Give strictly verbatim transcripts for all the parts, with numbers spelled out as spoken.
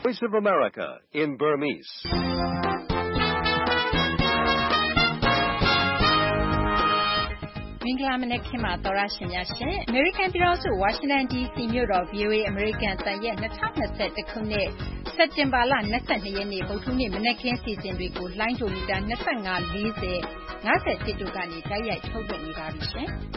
Voice of America in Burmese. ။မင်္ဂလာမနက်ခင်းပါသောရရှင်များရှင်။ American ပြည်ထောင်စု Washington ဒီ စီ မြို့တော် ဗွီအိုအေ American အသံရဲ့၂၀၂၁ ခုနှစ်စက်တင်ဘာလ၂၂ရက်နေ့ဗုဒ္ဓဟူးနေ့မနက်ခင်းအစီအစဉ်တွေကိုလိုင်းဒိုမီတာ၂၅ ၄၀ ၅၁တို့ကနေတိုက်ရိုက်ထုတ်လွှင့်နေပါပြီရှင်။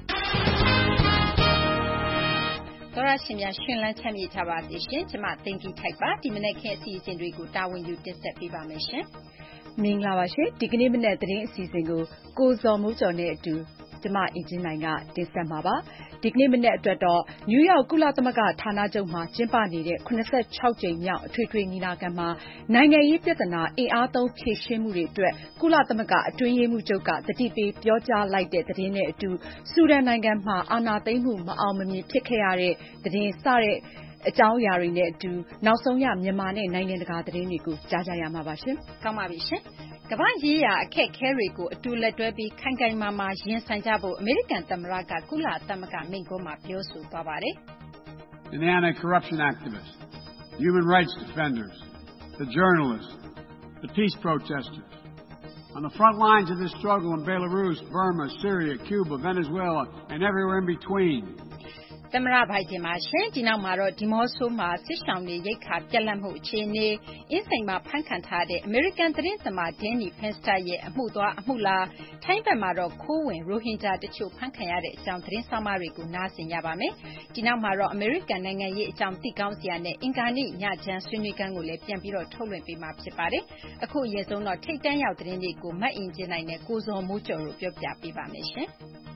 သောရရှင်များရှင်လန်းချမ်းမြေ့ကြပါစေရှင်။ကျမသိင်္ဂီထိုက်ပါဒီမနက်ခင်းအစီအစဉ်တွေကိုတာဝန်ယူတင်ဆက်ပေးပါမယ်ရှင်။မင်္ဂလာပါရှင်။ဒီကနေ့မနက်သတင်းအစီအစဉ်ကိုကိုဇော်မိုးကျော်နဲ့အတူကျမအင်ဂျင်နိုင်ကတင်ဆက်မှာပါ။ဒီကနေ့မနေ့အတွက်တော့နယူးယောက်ကုလသမဂ္ဂဌာနချုပ်မှာကျင်းပနေတဲ့ခုနစ်ဆယ့်ခြောက်ကြိမ်မြောက်အထွေထွေညီလာခံမှာနိုင်ငံရေးပြဿနာအင်အားသုံးဖြေရှင်းမှုတွေအတွက်ကုလသမဂ္ဂအတွင်းရေးမှူးချုပ်ကသတိပေးပြောကြားလိုက်တဲ့သတင်းနဲ့အတူဆူဒန်နိုင်ငံမှာအာဏာသိမ်းမှုမအောင်မမြင်ဖြစ်ခဲ့ရတဲ့သတင်းစတဲ့အကြောင်းအရာတွေနဲ့အတူနောက်ဆုံးရမြန်မာနဲ့နိုင်ငံတကာသတင်းတွေကိုကြားကြရမှာပါရှင်။ကောင်းပါပြီရှင်။ကမ္ဘာ့ရေးရာအခက်အခဲတွေကိုအတူလက်တွဲပြီးခိုင်ခိုင်မာမာရင်ဆိုင်ကြဖို့အမေရိကန်သမ္မတကကုလသမဂ္ဂမိန့်ခွန်းမှာပြောဆိုသွားပါတယ်။ The anti-corruption activists, human rights defenders, the journalists, the peace protesters, on the front lines of this struggle in Belarus, Burma, Syria, Cuba, Venezuela, and everywhere in between. သမ္မတဘိုင်ဒင်ပါရှင်ဒီနောက်မှာတော့ဒီမော့ဆိုမှာစစ်ဆောင်တွေရိတ်ခါပြက်လက်မှုအခြေအနေအင်းစိန်မှာဖမ်းခံထားတဲ့ American သတင်းသမား Danny Fenster ရဲ့အမှုသွားအမှုလာထိုင်းဘက်မှာတော့ခိုးဝင်ရိုဟင်ဂျာတချို့ဖမ်းခံရတဲ့အကြောင်းသတင်းဆောင်မတွေကိုနားဆင်ရပါမယ်ဒီနောက်မှာတော့ American နိုင်ငံရေးအကြောင်းသိကောင်းစရာနဲ့အင်္ဂါနေ့ညချမ်းဆွေးနွေးခန်းကိုလည်းပြန်ပြီးတော့ထုတ်လွှင့်ပေးမှာဖြစ်ပါတယ်အခုအရင်ဆုံးတော့ထိတ်တန်းရောက်သတင်းတွေကိုမတ်အင်ဂျင်နိုင်နဲ့ကိုဇော်မိုးကျော်တို့ပြောပြပေးပါမယ်ရှင်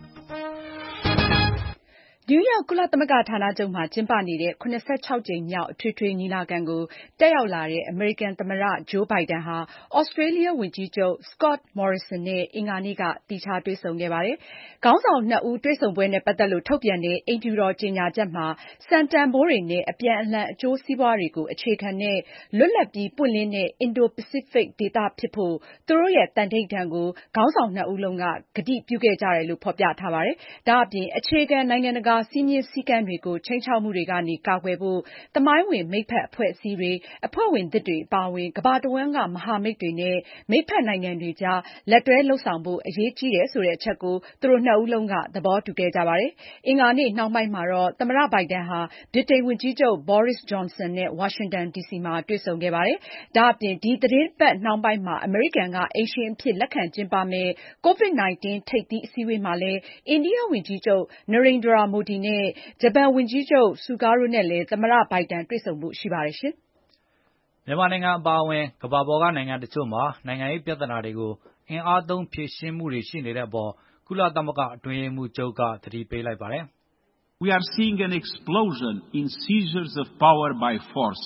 နယူးယောက်ကုလသမဂ္ဂဌာနချုပ်မှာကျင်းပနေတဲ့ခုနစ်ဆယ့်ခြောက်ကြိမ်မြောက်အထွေထွေညီလာခံကိုတက်ရောက်လာတဲ့အမေရိကန်သမ္မတဂျိုးဘိုင်ဒန်ဟာဩစတြေးလျဝန်ကြီးချုပ် Scott Morrison နဲ့အင်္ဂါနေ့ကသီးခြားတွေ့ဆုံခဲ့ပါတယ်။ခေါင်းဆောင်နှစ်ဦးတွေ့ဆုံပွဲနဲ့ပတ်သက်လို့ထုတ်ပြန်တဲ့အိမ်ဖြူတော်ကြေညာချက်မှာစံတန်ဖိုးတွေနဲ့အပြန်အလှန်အကျိုးစီးပွားတွေကိုအခြေခံတဲ့လွတ်လပ်ပြီးပွင့်လင်းတဲ့အင်ဒိုပစိဖိတ်ဒေသဖြစ်ဖို့သူတို့ရဲ့တန်ထိပ်တန်းကိုခေါင်းဆောင်နှစ်ဦးလုံးကကတိပြုခဲ့ကြတယ်လို့ဖော်ပြထားပါတယ်။ဒါအပြင်အခြေခံနိုင်ငံတကာစည်းမျဉ်းစည်းကမ်းတွေကိုခြိမ်းခြောက်မှုတွေကနေကာကွယ်ဖို့သမိုင်းဝင်မိတ်ဖက်အဖွဲ့အစည်းတွေအဖွဲ့ဝင်သစ်တွေအပါအဝင်ကမ္ဘာတဝန်းကမဟာမိတ်တွေနဲ့မိတ်ဖက်နိုင်ငံတွေကြားလက်တွဲလှုပ်ဆောင်ဖို့အရေးကြီးတယ်ဆိုတဲ့အချက်ကိုသူတို့နှစ်ဦးလုံးကသဘောတူခဲ့ကြပါတယ်။အင်္ဂါနေ့နှောင်းပိုင်းမှာတော့သမ္မတဘိုင်ဒန်ဟာဗြိတိန်ဝန်ကြီးချုပ် Boris Johnson နဲ့ဝါရှင်တန်ဒီစီမှာတွေ့ဆုံခဲ့ပါတယ်။ဒါအပြင်ဒီသတင်းပတ်နှောင်းပိုင်းမှာအမေရိကန်ကအိမ်ရှင်အဖြစ်လက်ခံကျင်းပမယ့် ကိုဗစ် ၁၉ ထိပ်သီးအစည်းအဝေးမှာလည်းအိန္ဒိယဝန်ကြီးချုပ် Narendra Modi နဲ့ဂျပန်ဝန်ကြီးချုပ် Suga တို့နဲ့လည်းသမ္မတဘိုင်ဒန်တွေ့ဆုံဖို့ရှိပါတယ်ရှင်။မြန်မာနိုင်ငံအပါအဝင်ကမ္ဘာပေါ်ကနိုင်ငံတချို့မှာနိုင်ငံရေးပြဿနာတွေကိုအင်အားသုံးဖြေရှင်းမှုတွေရှိနေတဲ့အပေါ်ကုလသမဂ္ဂအတွင်းရေးမှူးချုပ်ကသတိပေးလိုက်ပါတယ်။ We are seeing an explosion in seizures of power by force.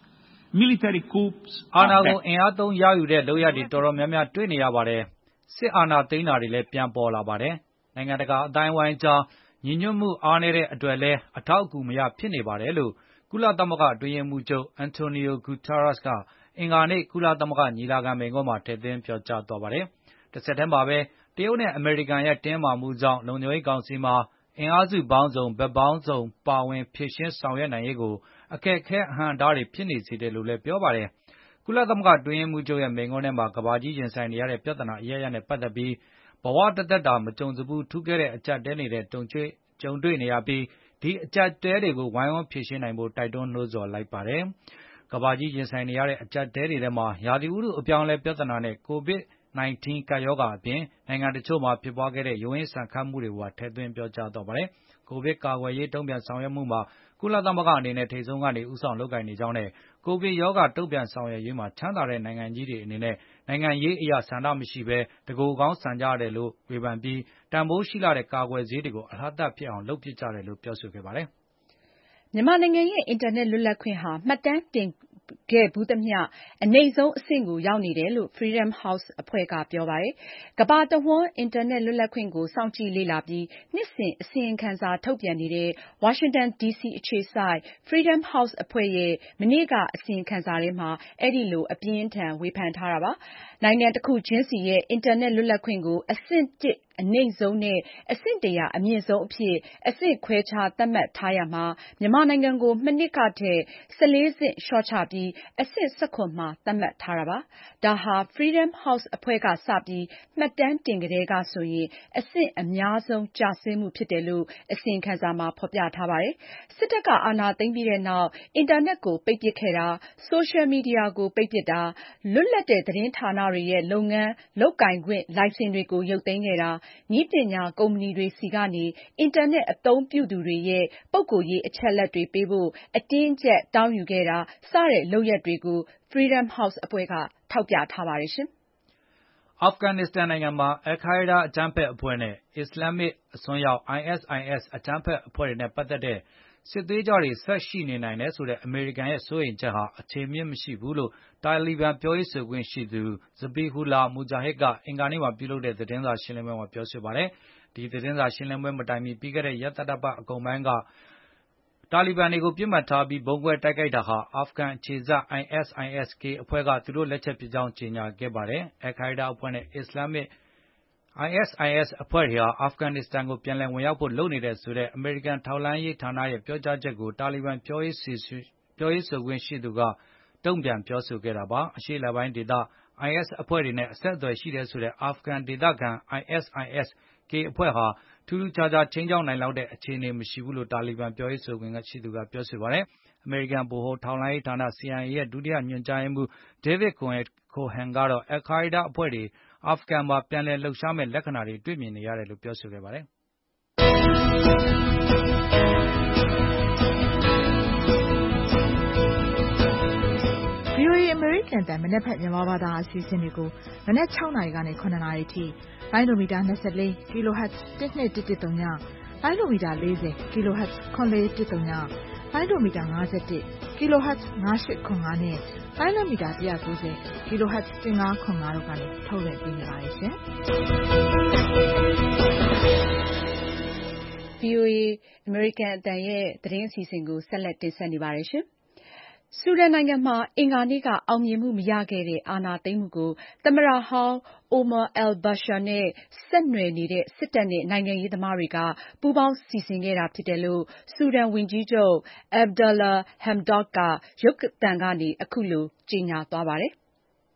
Military coups အာဏာကိုအင်အားသုံးရယူတဲ့လုပ်ရပ်တွေတော်တော်များများတွေ့နေရပါတယ်။စစ်အာဏာသိမ်းတာတွေလည်းပြန်ပေါ်လာပါတယ်။နိုင်ငံတကာအတိုင်းအဝိုင်းကြားညီညွတ်မှုအားနည်းတဲ့အတွက်လည်းအထောက်အကူမရဖြစ်နေပါတယ်လို့ကုလသမဂ္ဂအတွင်းရေးမှူးချုပ် Antonio Guterres ကအင်္ဂါနေ့ကုလသမဂ္ဂညီလာခံမိန့်ခွန်းမှာထည့်သွင်းပြောကြားသွားပါတယ်။တဆက်တည်းမှာပဲတရုတ်နဲ့အမေရိကန်ရဲ့တင်းမာမှုကြောင့်လုံခြုံရေးကောင်စီမှာအင်အားစုပေါင်းစုံဘက်ပေါင်းစုံပါဝင်ဖြည့်ရှင်းဆောင်ရွက်နိုင်ရေးကိုအခက်အခဲအဟန့်အတားတွေဖြစ်နေစေတယ်လို့လည်းပြောပါတယ်။ကုလသမဂ္ဂအတွင်းရေးမှူးချုပ်ရဲ့မိန့်ခွန်းထဲမှာကမ္ဘာကြီးရင်ဆိုင်နေရတဲ့ပြဿနာအရပ်ရပ်နဲ့ပတ်သက်ပြီးဘဝတသက်တာမကြုံစဘူးထူးခဲ့တဲ့အကြပ်တဲနေတဲ့တုံချွေးကြုံတွေ့နေရပြီးဒီအကြပ်တဲတွေကိုဝိုင်းဝန်းဖြေရှင်းနိုင်ဖို့တိုက်တွန်းနှိုးဆော်လိုက်ပါတယ်။ကမ္ဘာကြီးရင်ဆိုင်နေရတဲ့အကြပ်တဲတွေထဲမှာရာသီဥတုအပြောင်းအလဲပြဿနာနဲ့ကိုဗစ် ၁၉ ကပ်ရောဂါအပြင်နိုင်ငံတချို့မှာဖြစ်ပွားခဲ့တဲ့ရုန်းရင်းဆန်ခတ်မှုတွေကိုပါထည့်သွင်းပြောကြားသွားပါတယ်။ကိုဗစ်ကာကွယ်ရေးတုံ့ပြန်ဆောင်ရွက်မှုမှာကုလသမဂ္ဂအနေနဲ့ထိပ်ဆုံးကနေဦးဆောင်လုပ်ကိုင်နေကြောင်းနဲ့ကိုဗစ်ရောဂါတုံ့ပြန်ဆောင်ရွက်ရေးမှာချမ်းသာတဲ့နိုင်ငံကြီးတွေအနေနဲ့နိုင်ငံရေးအရာဆန္ဒမရှိဘဲတကိုယ်ကောင်းဆန်ကြရတယ်လို့ဝေဖန်ပြီးတန်ဖိုးရှိလာတဲ့ကာကွယ်ဆေးတွေကိုအလားတဖြစ်အောင်လုပ်ဖြစ်ကြတယ်လို့ပြောဆိုခဲ့ပါတယ်။မြန်မာနိုင်ငံရဲ့အင်တာနက်လွတ်လပ်ခွင့်ဟာမှတ်တမ်းတင်ခဲ့ဘူးသမျှအနိမ့်ဆုံးအဆင့်ကိုရောက်နေတယ်လို့ Freedom House အဖွဲ့ကပြောပါတယ်။ကမ္ဘာတဝန်းအင်တာနက်လွတ်လပ်ခွင့်ကိုစောင့်ကြည့်လေ့လာပြီးနှစ်စဉ်အစီရင်ခံစာထုတ်ပြန်နေတဲ့ဝါရှင်တန်ဒီစီအခြေစိုက် Freedom House အဖွဲ့ရဲ့မနေ့ကအစီရင်ခံစာထဲမှာအဲဒီလိုအပြင်းအထန်ဝေဖန်ထားတာပါ။နိုင်ငံတစ်ခုချင်းစီရဲ့အင်တာနက်လွတ်လပ်ခွင့်ကိုအဆင့်တစ်အနိမ့်ဆုံးနဲ့အဆင့်တရာအမြင့်ဆုံးအဖြစ်အဆင့်ခွဲခြားသတ်မှတ်ထားရာမှာမြန်မာနိုင်ငံကိုမနှစ်ကထက်ဆယ့်လေးဆင့်လျှော့ချပြီးအဆင့်ဆယ့်ခုမှာသတ်မှတ်ထားတာပါ။ဒါဟာ Freedom House အဖွဲ့ကစပြီးမှတ်တမ်းတင်ကတည်းကဆိုရင်အဆင့်အများဆုံးကျဆင်းမှုဖြစ်တယ်လို့အစီရင်ခံစာမှာဖေါ်ပြထားပါတယ်။စစ်တပ်ကအာဏာသိမ်းပြီးတဲ့နောက်အင်တာနက်ကိုပိတ်ပစ်ခဲ့တာ၊ ဆိုရှယ်မီဒီယာကိုပိတ်ပစ်တာ၊ လွတ်လပ်တဲ့သတင်းဌာနတွေရဲ့လုပ်ငန်းလုပ်ကိုင်ခွင့်လိုင်စင်တွေကိုရုပ်သိမ်းခဲ့တာ၊ နည်းပညာကုမ္ပဏီတွေဆီကနေအင်တာနက်အသုံးပြုသူတွေရဲ့ပုဂ္ဂိုလ်ရေးအချက်အလက်တွေပေးဖို့အတင်းအကျပ်တောင်းယူခဲ့တာစတဲ့လုပ်ရပ်တွေကို Freedom House အဖွဲ့ကထောက်ပြထားပါတယ်။အာဖဂန်နစ္စတန်နိုင်ငံမှာအယ်လ်ခိုင်းဒါးအကြမ်းဖက်အဖွဲ့နဲ့အစ္စလာမစ်အစွန်းရောက် အိုင်အက်စ် အိုင် အက်စ် အကြမ်းဖက်အဖွဲ့တွေနဲ့ပတ်သက်တဲ့စစ်သွေးကြွတွေဆက်ရှိနေနိုင်တယ်ဆိုတဲ့အမေရိကန်ရဲ့စိုးရိမ်ချက်ဟာအခြေအမြစ်မရှိဘူးလို့တာလီဘန်ပြောရေးဆိုခွင့်ရှိသူ Zabihullah Mujahid ကအင်္ဂါနေ့မှာပြုလုပ်တဲ့သတင်းစာရှင်းလင်းပွဲမှာပြောဆိုပါတယ်။ ဒီသတင်းစာရှင်းလင်းပွဲမတိုင်မီပြီးခဲ့တဲ့ရက်သတ္တပတ်အကုန်ပိုင်းကတာလီဘန်တွေကိုပစ်မှတ်ထားပြီးဗုံးခွဲတိုက်ခိုက်တာဟာအာဖဂန်အခြေစိုက် အိုင်အက်စ် အိုင် အက်စ် ကေ အဖွဲ့ကသူတို့လက်ချက်ဖြစ်ကြောင်းကြေညာခဲ့ပါတယ်။ အယ်လ်ခိုင်းဒါးအဖွဲ့နဲ့အစ္စလာမစ် အိုင်အက်စ် အိုင် အက်စ် အဖွဲ့တွေဟာအာဖဂန်နစ္စတန်ကိုပြန်လည်ဝင်ရောက်ဖို့လုပ်နေတယ်ဆိုတဲ့အမေရိကန်ထောက်လှမ်းရေးဌာနရဲ့ပြောကြားချက်ကိုတာလီဘန်ပြောရေးဆိုခွင့်ရှိသူကတုံ့ပြန်ပြောဆိုခဲ့တာပါ။ အရှေ့အလယ်ပိုင်းဒေသ အိုင်အက်စ်အဖွဲ့တွေနဲ့အဆက်အသွယ်ရှိတယ်ဆိုတဲ့အာဖဂန်ဒေသခံ အိုင်အက်စ် အိုင် အက်စ် ကေ အဖွဲ့ဟာထူးထူးခြားခြားခြိမ်းခြောက်နိုင်လောက်တဲ့အခြေအနေမရှိဘူးလို့တာလီဘန်ပြောရေးဆိုခွင့်ရှိသူကပြောဆိုပါတယ်။ အမေရိကန်ဗဟိုထောက်လှမ်းရေးဌာန စီ အိုင် အေ ရဲ့ဒုတိယညွှန်ကြားရေးမှူး David Cohen ကတော့အယ်လ်ခိုင်းဒါးအဖွဲ့တွေအာဖဂန်မှာပြန်လည်လှုပ်ရှားမယ့်လက္ခဏာတွေတွေ့မြင်နေရတယ်လို့ပြောဆိုခဲ့ပါတယ်။ VOA အမေရိကန်အသံမနက်ဖြန်မြန်မာဘာသာအစီအစဉ်တွေကိုမနက်၆နာရီကနေ၇နာရီထိလိုင်းဒိုမီတာ၂၄ kHz တစ်၂၁၁ဝ လိုင်းဒိုမီတာ၄၀ kHz ခွန်၄၁ဝ လိုင်းဒိုမီတာ၅၁ kHz ၅၈၇၅နဲ့လိုင်းဒိုမီတာ၁၉ဝ kHz ၁၅၇၅တို့ကနေထုတ်လွှင့်ပေးနေပါတယ်ရှင်။ VOA အမေရိကန်အသံရဲ့သတင်းအစီအစဉ်ကိုဆက်လက်တင်ဆက်နေပါတယ်ရှင်။ ဆူဒန်နိုင်ငံမှာအင်္ဂါနေ့ကအောင်မြင်မှုမရခဲ့တဲ့အာဏာသိမ်းမှုကိုသမ္မတဟောင်း Omar al-Bashir နဲ့ဆက်နွယ်နေတဲ့စစ်တပ်နဲ့နိုင်ငံရေးသမားတွေကပူးပေါင်းစီစဉ်ခဲ့တာဖြစ်တယ်လို့ဆူဒန်ဝန်ကြီးချုပ် Abdalla Hamdok ကရုပ်သံကနေ အခုလိုကြေညာသွားပါတယ်။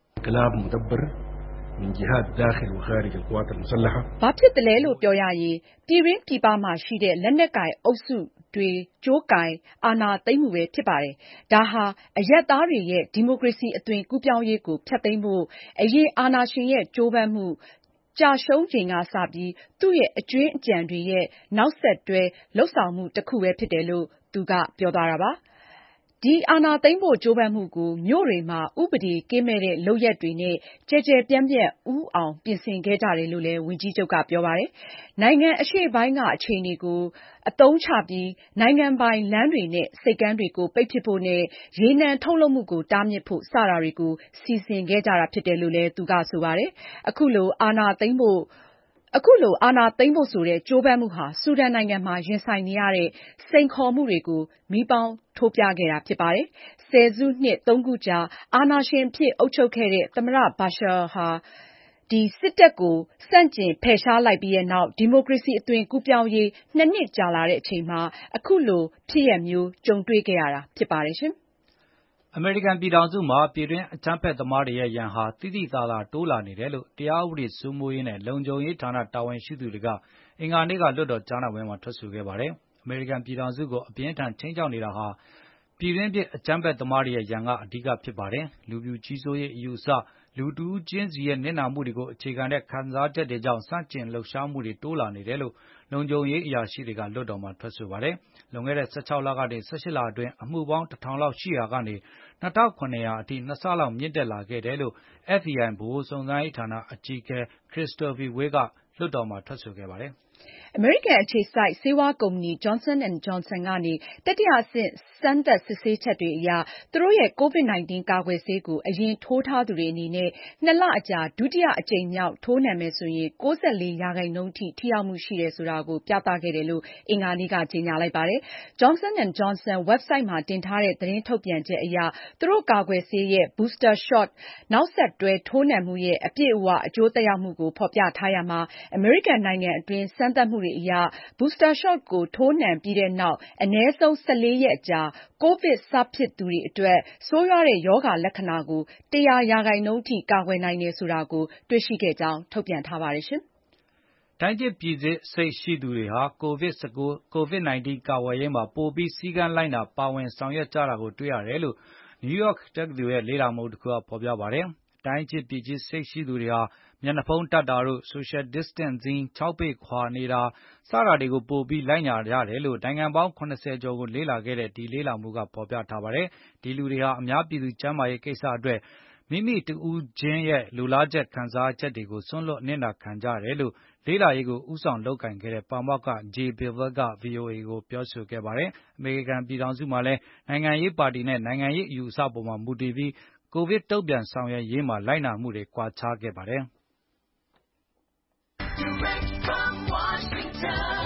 ဘာဖြစ်သလဲလို့ပြောရရင်ပြည်တွင်းပြည်ပမှာရှိတဲ့လက်နက်ကိုင်အုပ်စုတွေကြိုးကိုင်အာဏာသိမ်းမှုပဲဖြစ်ပါတယ်။ ဒါဟာအရပ်သားတွေရဲ့ဒီမိုကရေစီအသွင်ကူးပြောင်းရေးကိုဖျက်သိမ်းဖို့အရင်အာဏာရှင်ရဲ့ကြိုးပမ်းမှုကျရှုံးချိန်ကစပြီးသူ့ရဲ့အကြွင်းအကျန်တွေရဲ့နောက်ဆက်တွဲလုပ်ဆောင်မှုတခုပဲဖြစ်တယ်လို့သူကပြောသွားတာပါ။ ဒီအာဏာသိမ်းဖို့ကြိုးပမ်းမှုကိုမြို့တွေမှာဥပဒေကင်းမဲ့တဲ့လုပ်ရပ်တွေနဲ့ကျယ်ကျယ်ပြန့်ပြန့်ဦးအောင်ပြင်ဆင်ခဲ့ကြတယ်လို့လည်းဝန်ကြီးချုပ်ကပြောပါတယ်။ နိုင်ငံအရှေ့ပိုင်းကအခြေအနေကိုအသုံးချပြီးနိုင်ငံပိုင်လမ်းတွေနဲ့ဆိပ်ကမ်းတွေကိုပိတ်ပစ်ဖို့နဲ့ရေနံထုတ်လုပ်မှုကိုတားမြစ်ဖို့စတာတွေကိုစီစဉ်ခဲ့ကြတာဖြစ်တယ်လို့လည်းသူကဆိုပါတယ်။ အခုလိုအာဏာသိမ်းဖို့အခုလိုအာဏာသိမ်းဖို့ဆိုတဲ့ကြိုးပမ်းမှုဟာဆူဒန်နိုင်ငံမှာရင်ဆိုင်နေရတဲ့စိန်ခေါ်မှုတွေကိုမီးမောင်းထိုးပြခဲ့တာဖြစ်ပါတယ်။ ဆယ်စုနှစ်သုံးခုကြာအာဏာရှင်အဖြစ်အုပ်ချုပ်ခဲ့တဲ့သမ္မတ Bashir ဟာစစ်တပ်ကိုဆန့်ကျင်ဖယ်ရှားလိုက်ပြီးနောက်ဒီမိုကရေစီအသွင်ကူးပြောင်းရေးနှစ်နှစ်ကြာလာတဲ့အချိန်မှာအခုလိုဖြစ်ရပ်မျိုးကြုံတွေ့ခဲ့ရတာဖြစ်ပါတယ်။အမေရိကန်ပြည်ထောင်စုမှာပြည်တွင်းအကြမ်းဖက်သမားတွေရဲ့ရန်ဟာသိသိသာသာတိုးလာနေတယ်လို့တရားဥပဒေစိုးမိုးရေးနဲ့လုံခြုံရေးဌာနတာဝန်ရှိသူတွေကအင်္ဂါနေ့ကလွှတ်တော်ကြားနာပွဲမှာထွက်ဆိုခဲ့ပါတယ်။ အမေရိကန်ပြည်ထောင်စုကိုအပြင်းအထန်ခြိမ်းခြောက်နေတာဟာပြည်တွင်းဖြစ်အကြမ်းဖက်သမားတွေရဲ့ရန်ကအဓိကဖြစ်ပါတယ်။ လူဖြူကြီးစိုးရေးအယူအဆလူတဦးချင်းစီရဲ့နစ်နာမှုတွေကိုအခြေခံတဲ့ခံစားချက်တွေကြောင့်ဆန့်ကျင်လှုပ်ရှားမှုတွေတိုးလာနေတယ်လို့လုံခြုံရေးအရာရှိတွေကလွှတ်တော်မှာထွက်ဆိုပါတယ်။ လွန်ခဲ့တဲ့ ဆယ်ခြောက်လကနေ ဆယ်ရှစ်လအတွင်းအမှုပေါင်းတထောင်လောက်ရှိရာကနေနှစ်ထောင်ခုနှစ်ရာအထိနှစ်ဆလောက်မြင့်တက်လာခဲ့တယ်လို့ အက်ဖ်ဘီအိုင် ဗဟိုစုံစမ်းရေးဌာနအကြီးအကဲ Christopher Wray ကလွှတ်တော်မှာထွက်ဆိုခဲ့ပါတယ်။အမေရိကန်အခြေစိုက်ဆေးဝါးကုမ္ပဏီ Johnson and Johnson ကနေတတိယအဆင့်စမ်းသပ်စစ်ဆေးချက်တွေအရသူတို့ရဲ့ ကိုဗစ် ၁၉ ကာကွယ်ဆေးကိုအရင်ထိုးထားသူတွေအနေနဲ့နှစ်လအကြာဒုတိယအကြိမ်မြောက်ထိုးနှံမယ်ဆိုရင် ၉၄ ရာခိုင်နှုန်းထိထိရောက်မှုရှိတယ်ဆိုတာကိုပြသခဲ့တယ်လို့အင်္ဂါနေ့ကကြေညာလိုက်ပါတယ်။ Johnson and Johnson website မှာတင်ထားတဲ့သတင်းထုတ်ပြန်ချက်အရသူတို့ကာကွယ်ဆေးရဲ့ booster shot နောက်ဆက်တွဲထိုးနှံမှုရဲ့အပြည့်အဝအကျိုးသက်ရောက်မှုကိုဖော်ပြထားရာမှာအမေရိကန်နိုင်ငံအတွင်းစမ်းသပ်မှုတွေအရ booster shot ကိုထိုးနှံပြီးတဲ့နောက်အနည်းဆုံး ၁၄ ရက်အကြာကိုဗစ်စဖြစ်သူတွေအတွက်ဆိုးရွားတဲ့ရောဂါလက္ခဏာကို ၁၀၀ ရာခိုင်နှုန်းထိကာကွယ်နိုင်တယ်ဆိုတာကိုတွေ့ရှိခဲ့ကြောင်းထုတ်ပြန်ထားပါတယ်။တိုင်းကျစ်ပြည်စစ်စိတ်ရှိသူတွေဟာကိုဗစ် ၁၉ ကိုဗစ် ၁၉ ကာကွယ်ရေးမှာပိုပြီးစည်းကမ်းလိုက်နာပါဝင်ဆောင်ရွက်ကြတာကိုတွေ့ရတယ်လို့ New York တက္ကသိုလ်ရဲ့လေ့လာမှုတခုကဖော်ပြပါတယ်။ တိုင်းကျစ်ပြည်စစ်စိတ်ရှိသူတွေဟာမျက်နှာဖုံးတပ်တာတို့ Social Distancing ခြောက်ပေခွာနေတာစတာတွေကိုပိုပြီးလိုက်နာကြတယ်လို့နိုင်ငံပေါင်း ၇၀ ကျော်ကိုလေ့လာခဲ့တဲ့ဒီလေ့လာမှုကဖော်ပြထားပါတယ်။ ဒီလူတွေဟာအများပြည်သူကျန်းမာရေးကိစ္စအတွက်မိမိတဦးချင်းရဲ့လိုလားချက်ခံစားချက်တွေကိုစွန့်လွှတ်အနစ်နာခံကြတယ်လို့လေ့လာရေးကိုဦးဆောင်လုပ်ကိုင်ခဲ့တဲ့ပါမောက္ခ Jay Bevel က VOA ကိုပြောဆိုခဲ့ပါတယ်။ အမေရိကန်ပြည်ထောင်စုမှာလည်းနိုင်ငံရေးပါတီနဲ့နိုင်ငံရေးအယူအဆပေါ်မှာမူတည်ပြီးကိုဗစ်တုံ့ပြန်ဆောင်ရွက်ရေးမှာလိုက်နာမှုတွေကွာခြားခဲ့ပါတယ်။ Direct from Washington,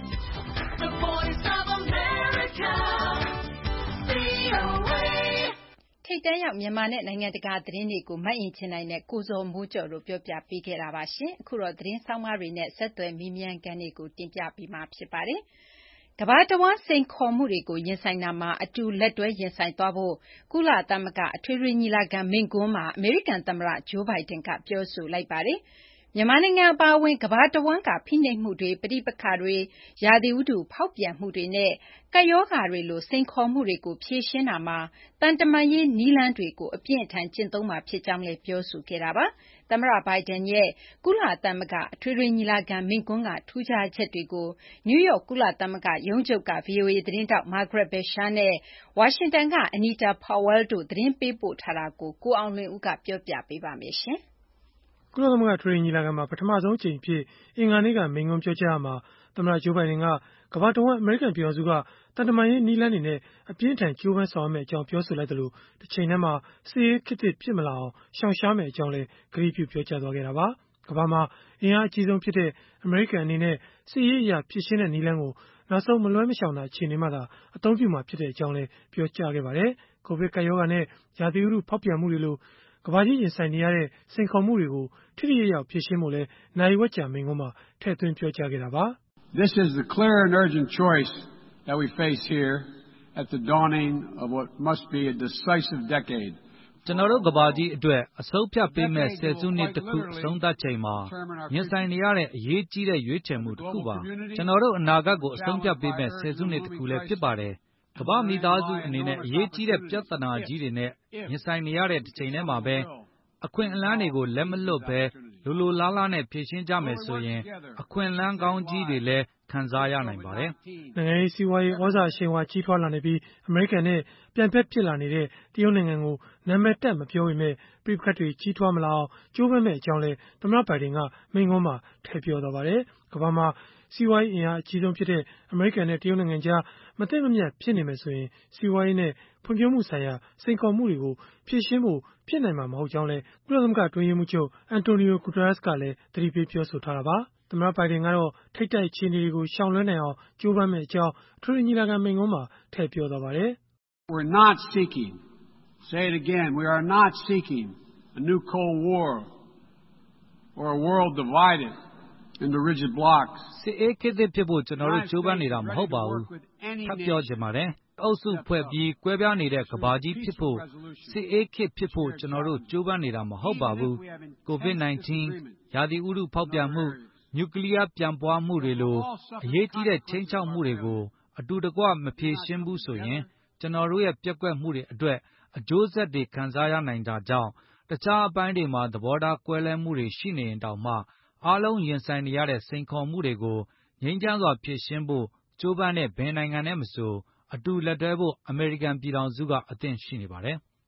the voice of America, ဗွီအိုအေ ထိပ်တန်းရောက်မြန်မာနဲ့နိုင်ငံတကာသတင်းတွေကိုမအင်ကြင်းနိုင်နဲ့ကိုဇော်မိုးကျော်တို့ပြောပြပေးခဲ့တာပါရှင်။အခုတော့သတင်းဆောင်းပါးတွေနဲ့ဆက်သွယ်မေးမြန်းခန်းတွေကိုတင်ပြပေးမှာဖြစ်ပါတယ်။ကမ္ဘာတဝန်းစိန်ခေါ်မှုတွေကိုရင်ဆိုင်တာမှာအတူလက်တွဲရင်ဆိုင်သွားဖို့ကုလသမဂ္ဂအထွေထွေညီလာခံမိန့်ခွန်းမှာအမေရိကန်သမ္မတဂျိုးဘိုင်ဒန်ကပြောဆိုလိုက်ပါတယ်။မြန်မာနိုင်ငံအပါအဝင်ကမ္ဘာတဝန်းကဖိနှိပ်မှုတွေပဋိပက္ခတွေရာသီဥတုဖောက်ပြန်မှုတွေနဲ့ကပ်ရောဂါတွေလိုစိန်ခေါ်မှုတွေကိုဖြေရှင်းတာမှာသံတမန်ရေးနည်းလမ်းတွေကိုအပြည့်အထန်ကျင့်သုံးမှာဖြစ်ကြောင်းလည်းပြောဆိုခဲ့တာပါ။သမ္မတဘိုင်ဒန်ရဲ့ကုလသမဂ္ဂအထွေထွေညီလာခံမိန့်ခွန်းကထူးခြားချက်တွေကိုနယူးယောက်ကုလသမဂ္ဂရုံးချုပ်က ဗွီအိုအေသတင်းထောက် Margaret Besheer နဲ့ဝါရှင်တန်က Anita Powell တို့သတင်းပေးပို့ထားတာကိုကိုအောင်လွင်ဦးကပြောပြပေးပါမယ်။ကုလသမဂ္ဂအထွေထွေညီလာခံမှာပထမဆုံးအကြိမ်အဖြစ်အင်္ဂါနေ့ကမိန့်ခွန်းပြောကြားရာမှာသမ္မတဂျိုးဘိုင်ဒန်ကကမ္ဘာတဝန်းအမေရိကန်ပြည်ထောင်စုကသံတမန်ရေးနည်းလမ်းတွေနဲ့အပြင်းထန်ကြိုးပမ်းဆောင်ရွက်မယ့်အကြောင်းပြောဆိုလိုက်သလိုတစ်ချိန်တည်းမှာစစ်ရေးခေတ်သစ်ဖြစ်မလာအောင်ရှောင်ရှားမယ့်အကြောင်းလည်းကတိပြုပြောကြားသွားခဲ့တာပါ။ကမ္ဘာမှာအင်အားအကြီးဆုံးဖြစ်တဲ့အမေရိကန်အနေနဲ့စစ်ရေးအရာဖြည့်ရှင်းတဲ့နည်းလမ်းကိုနောက်ဆုံးမလွှဲမရှောင်သာအခြေအနေမှသာအသုံးပြုမှာဖြစ်တဲ့အကြောင်းလည်းပြောကြားခဲ့ပါတယ်။ကိုဗစ်ကပ်ရောဂါနဲ့ရာသီဥတုဖောက်ပြန်မှုတွေလိုကမ္ဘာကြီးရင်ဆိုင်နေရတဲ့စိန်ခေါ်မှုတွေကိုထိထိရောက်ရောက်ဖြေရှင်းဖို့လည်းနာရီဝက်ကြာမိန့်ခွန်းမှာထည့်သွင်းပြောကြားခဲ့တာပါ။ This is the clear and urgent choice that we face here at the dawning of what must be a decisive decade. ကျွန်တော်တို့ကဘာကြီးအတွက်အဆုံးဖြတ်ပေးမဲ့ဆယ်စုနှစ်တစ်ခုအဆုံးသတ်ချိန်မှာရင်ဆိုင်နေရတဲ့အရေးကြီးတဲ့ရွေးချယ်မှုတစ်ခုပါကျွန်တော်တို့အနာဂတ်ကိုအဆုံးဖြတ်ပေးမဲ့ဆယ်စုနှစ်တစ်ခုလည်းဖြစ်ပါတယ်ကမ္ဘာမိသားစုအနေနဲ့အရေးကြီးတဲ့ပြဿနာကြီးတွေနဲ့ရင်ဆိုင်နေရတဲ့တစ်ချိန်တည်းမှာပဲအခွင့်အလမ်းတွေကိုလက်မလွတ်ပဲလိုလိုလားလားနဲ့ဖြည့်ရှင်းကြမယ်ဆိုရင်အခွင့်အလမ်းကောင်းကြီးတွေလည်းခံစားရနိုင်ပါတယ်။နိုင်ငံရေးစီးပွားရေးဩဇာအရှိန်အဝါကြီးထွားလာနေပြီးအမေရိကန်နဲ့ပြိုင်ဘက်ဖြစ်လာနေတဲ့တရုတ်နိုင်ငံကိုနာမည်တက်မပြောပေမဲ့ပြည်ပခတ်တွေကြီးထွားမလာအောင်ကြိုးပမ်းမဲ့အကြောင်းလဲသမ္မတဘိုင်ဒန်ကမိန့်ခွန်းမှာထည့်ပြောသွားပါတယ်။ကမ္ဘာမှာစီးပွားရေးအင်အားအကြီးဆုံးဖြစ်တဲ့အမေရိကန်နဲ့တရုတ်နိုင်ငံကြားမသိမမြတ်ဖြစ်နေမယ်ဆိုရင်စီးပွားရေးနဲ့ဖွံ့ဖြိုးမှုဆိုင်ရာစိန်ခေါ်မှုတွေကိုဖြေရှင်းဖို့ဖြစ်နိုင်မှာမဟုတ်ကြောင်းလဲကုလသမဂ္ဂအတွင်းရေးမှူးချုပ်အန်တိုနီယိုဂူတာရက်စ်ကလည်းသတိပေးပြောဆိုထားတာပါ။သမ္မတဘိုင်ဒန်ကတော့ထိပ်တိုက်အခြေအနေတွေကိုရှောင်လွှဲနိုင်အောင်ကြိုးပမ်းမဲ့အကြောင်းအထွေထွေညီလာခံမိန့်ခွန်းမှာထည့်ပြောသွားပါတယ်။ We're not seeking, say it again, we are not seeking a new Cold War or a world divided into rigid blocks. စစ်အေးခေတ်သစ်ဖြစ်ဖို့ကျွန်တော်တို့ကြိုးပမ်းနေတာမဟုတ်ပါဘူး။ထပ်ပြောချင်ပါတယ်။အုပ်စုဖွဲ့ပြီးကွဲပြားနေတဲ့ကဘာကြီးဖြစ်ဖို့စစ်အေးခေတ်ဖြစ်ဖို့ကျွန်တော်တို့ကြိုးပမ်းနေတာမဟုတ်ပါဘူး။ ကိုဗစ် ၁၉ ရာသီဥတုဖောက်ပြန်မှုနျူကလ িয়ার ပြန့်ပွားမှုတွေလိုအရေးကြီးတဲ့ချိန်ချောက်မှုတွေကိုအတူတကွမဖြေရှင်းဘူးဆိုရင်ကျွန်တော်တို့ရဲ့ပျက်ကွက်မှုတွေအတွက်အကျိုးဆက်တွေခံစားရနိုင်တာကြောင့်တခြားအပိုင်းတွေမှာသဘောထားကွဲလွဲမှုတွေရှိနေရင်တောင်မှအားလုံးရင်ဆိုင်နေရတဲ့စိန်ခေါ်မှုတွေကိုငြိမ်းချမ်းစွာဖြေရှင်းဖို့ကြိုးပမ်းတဲ့ဘယ်နိုင်ငံနဲ့မဆိုအတူလက်တွဲဖို့အမေရိကန်ပြည်ထောင်စုကအသင့်ရှိနေပါတယ်။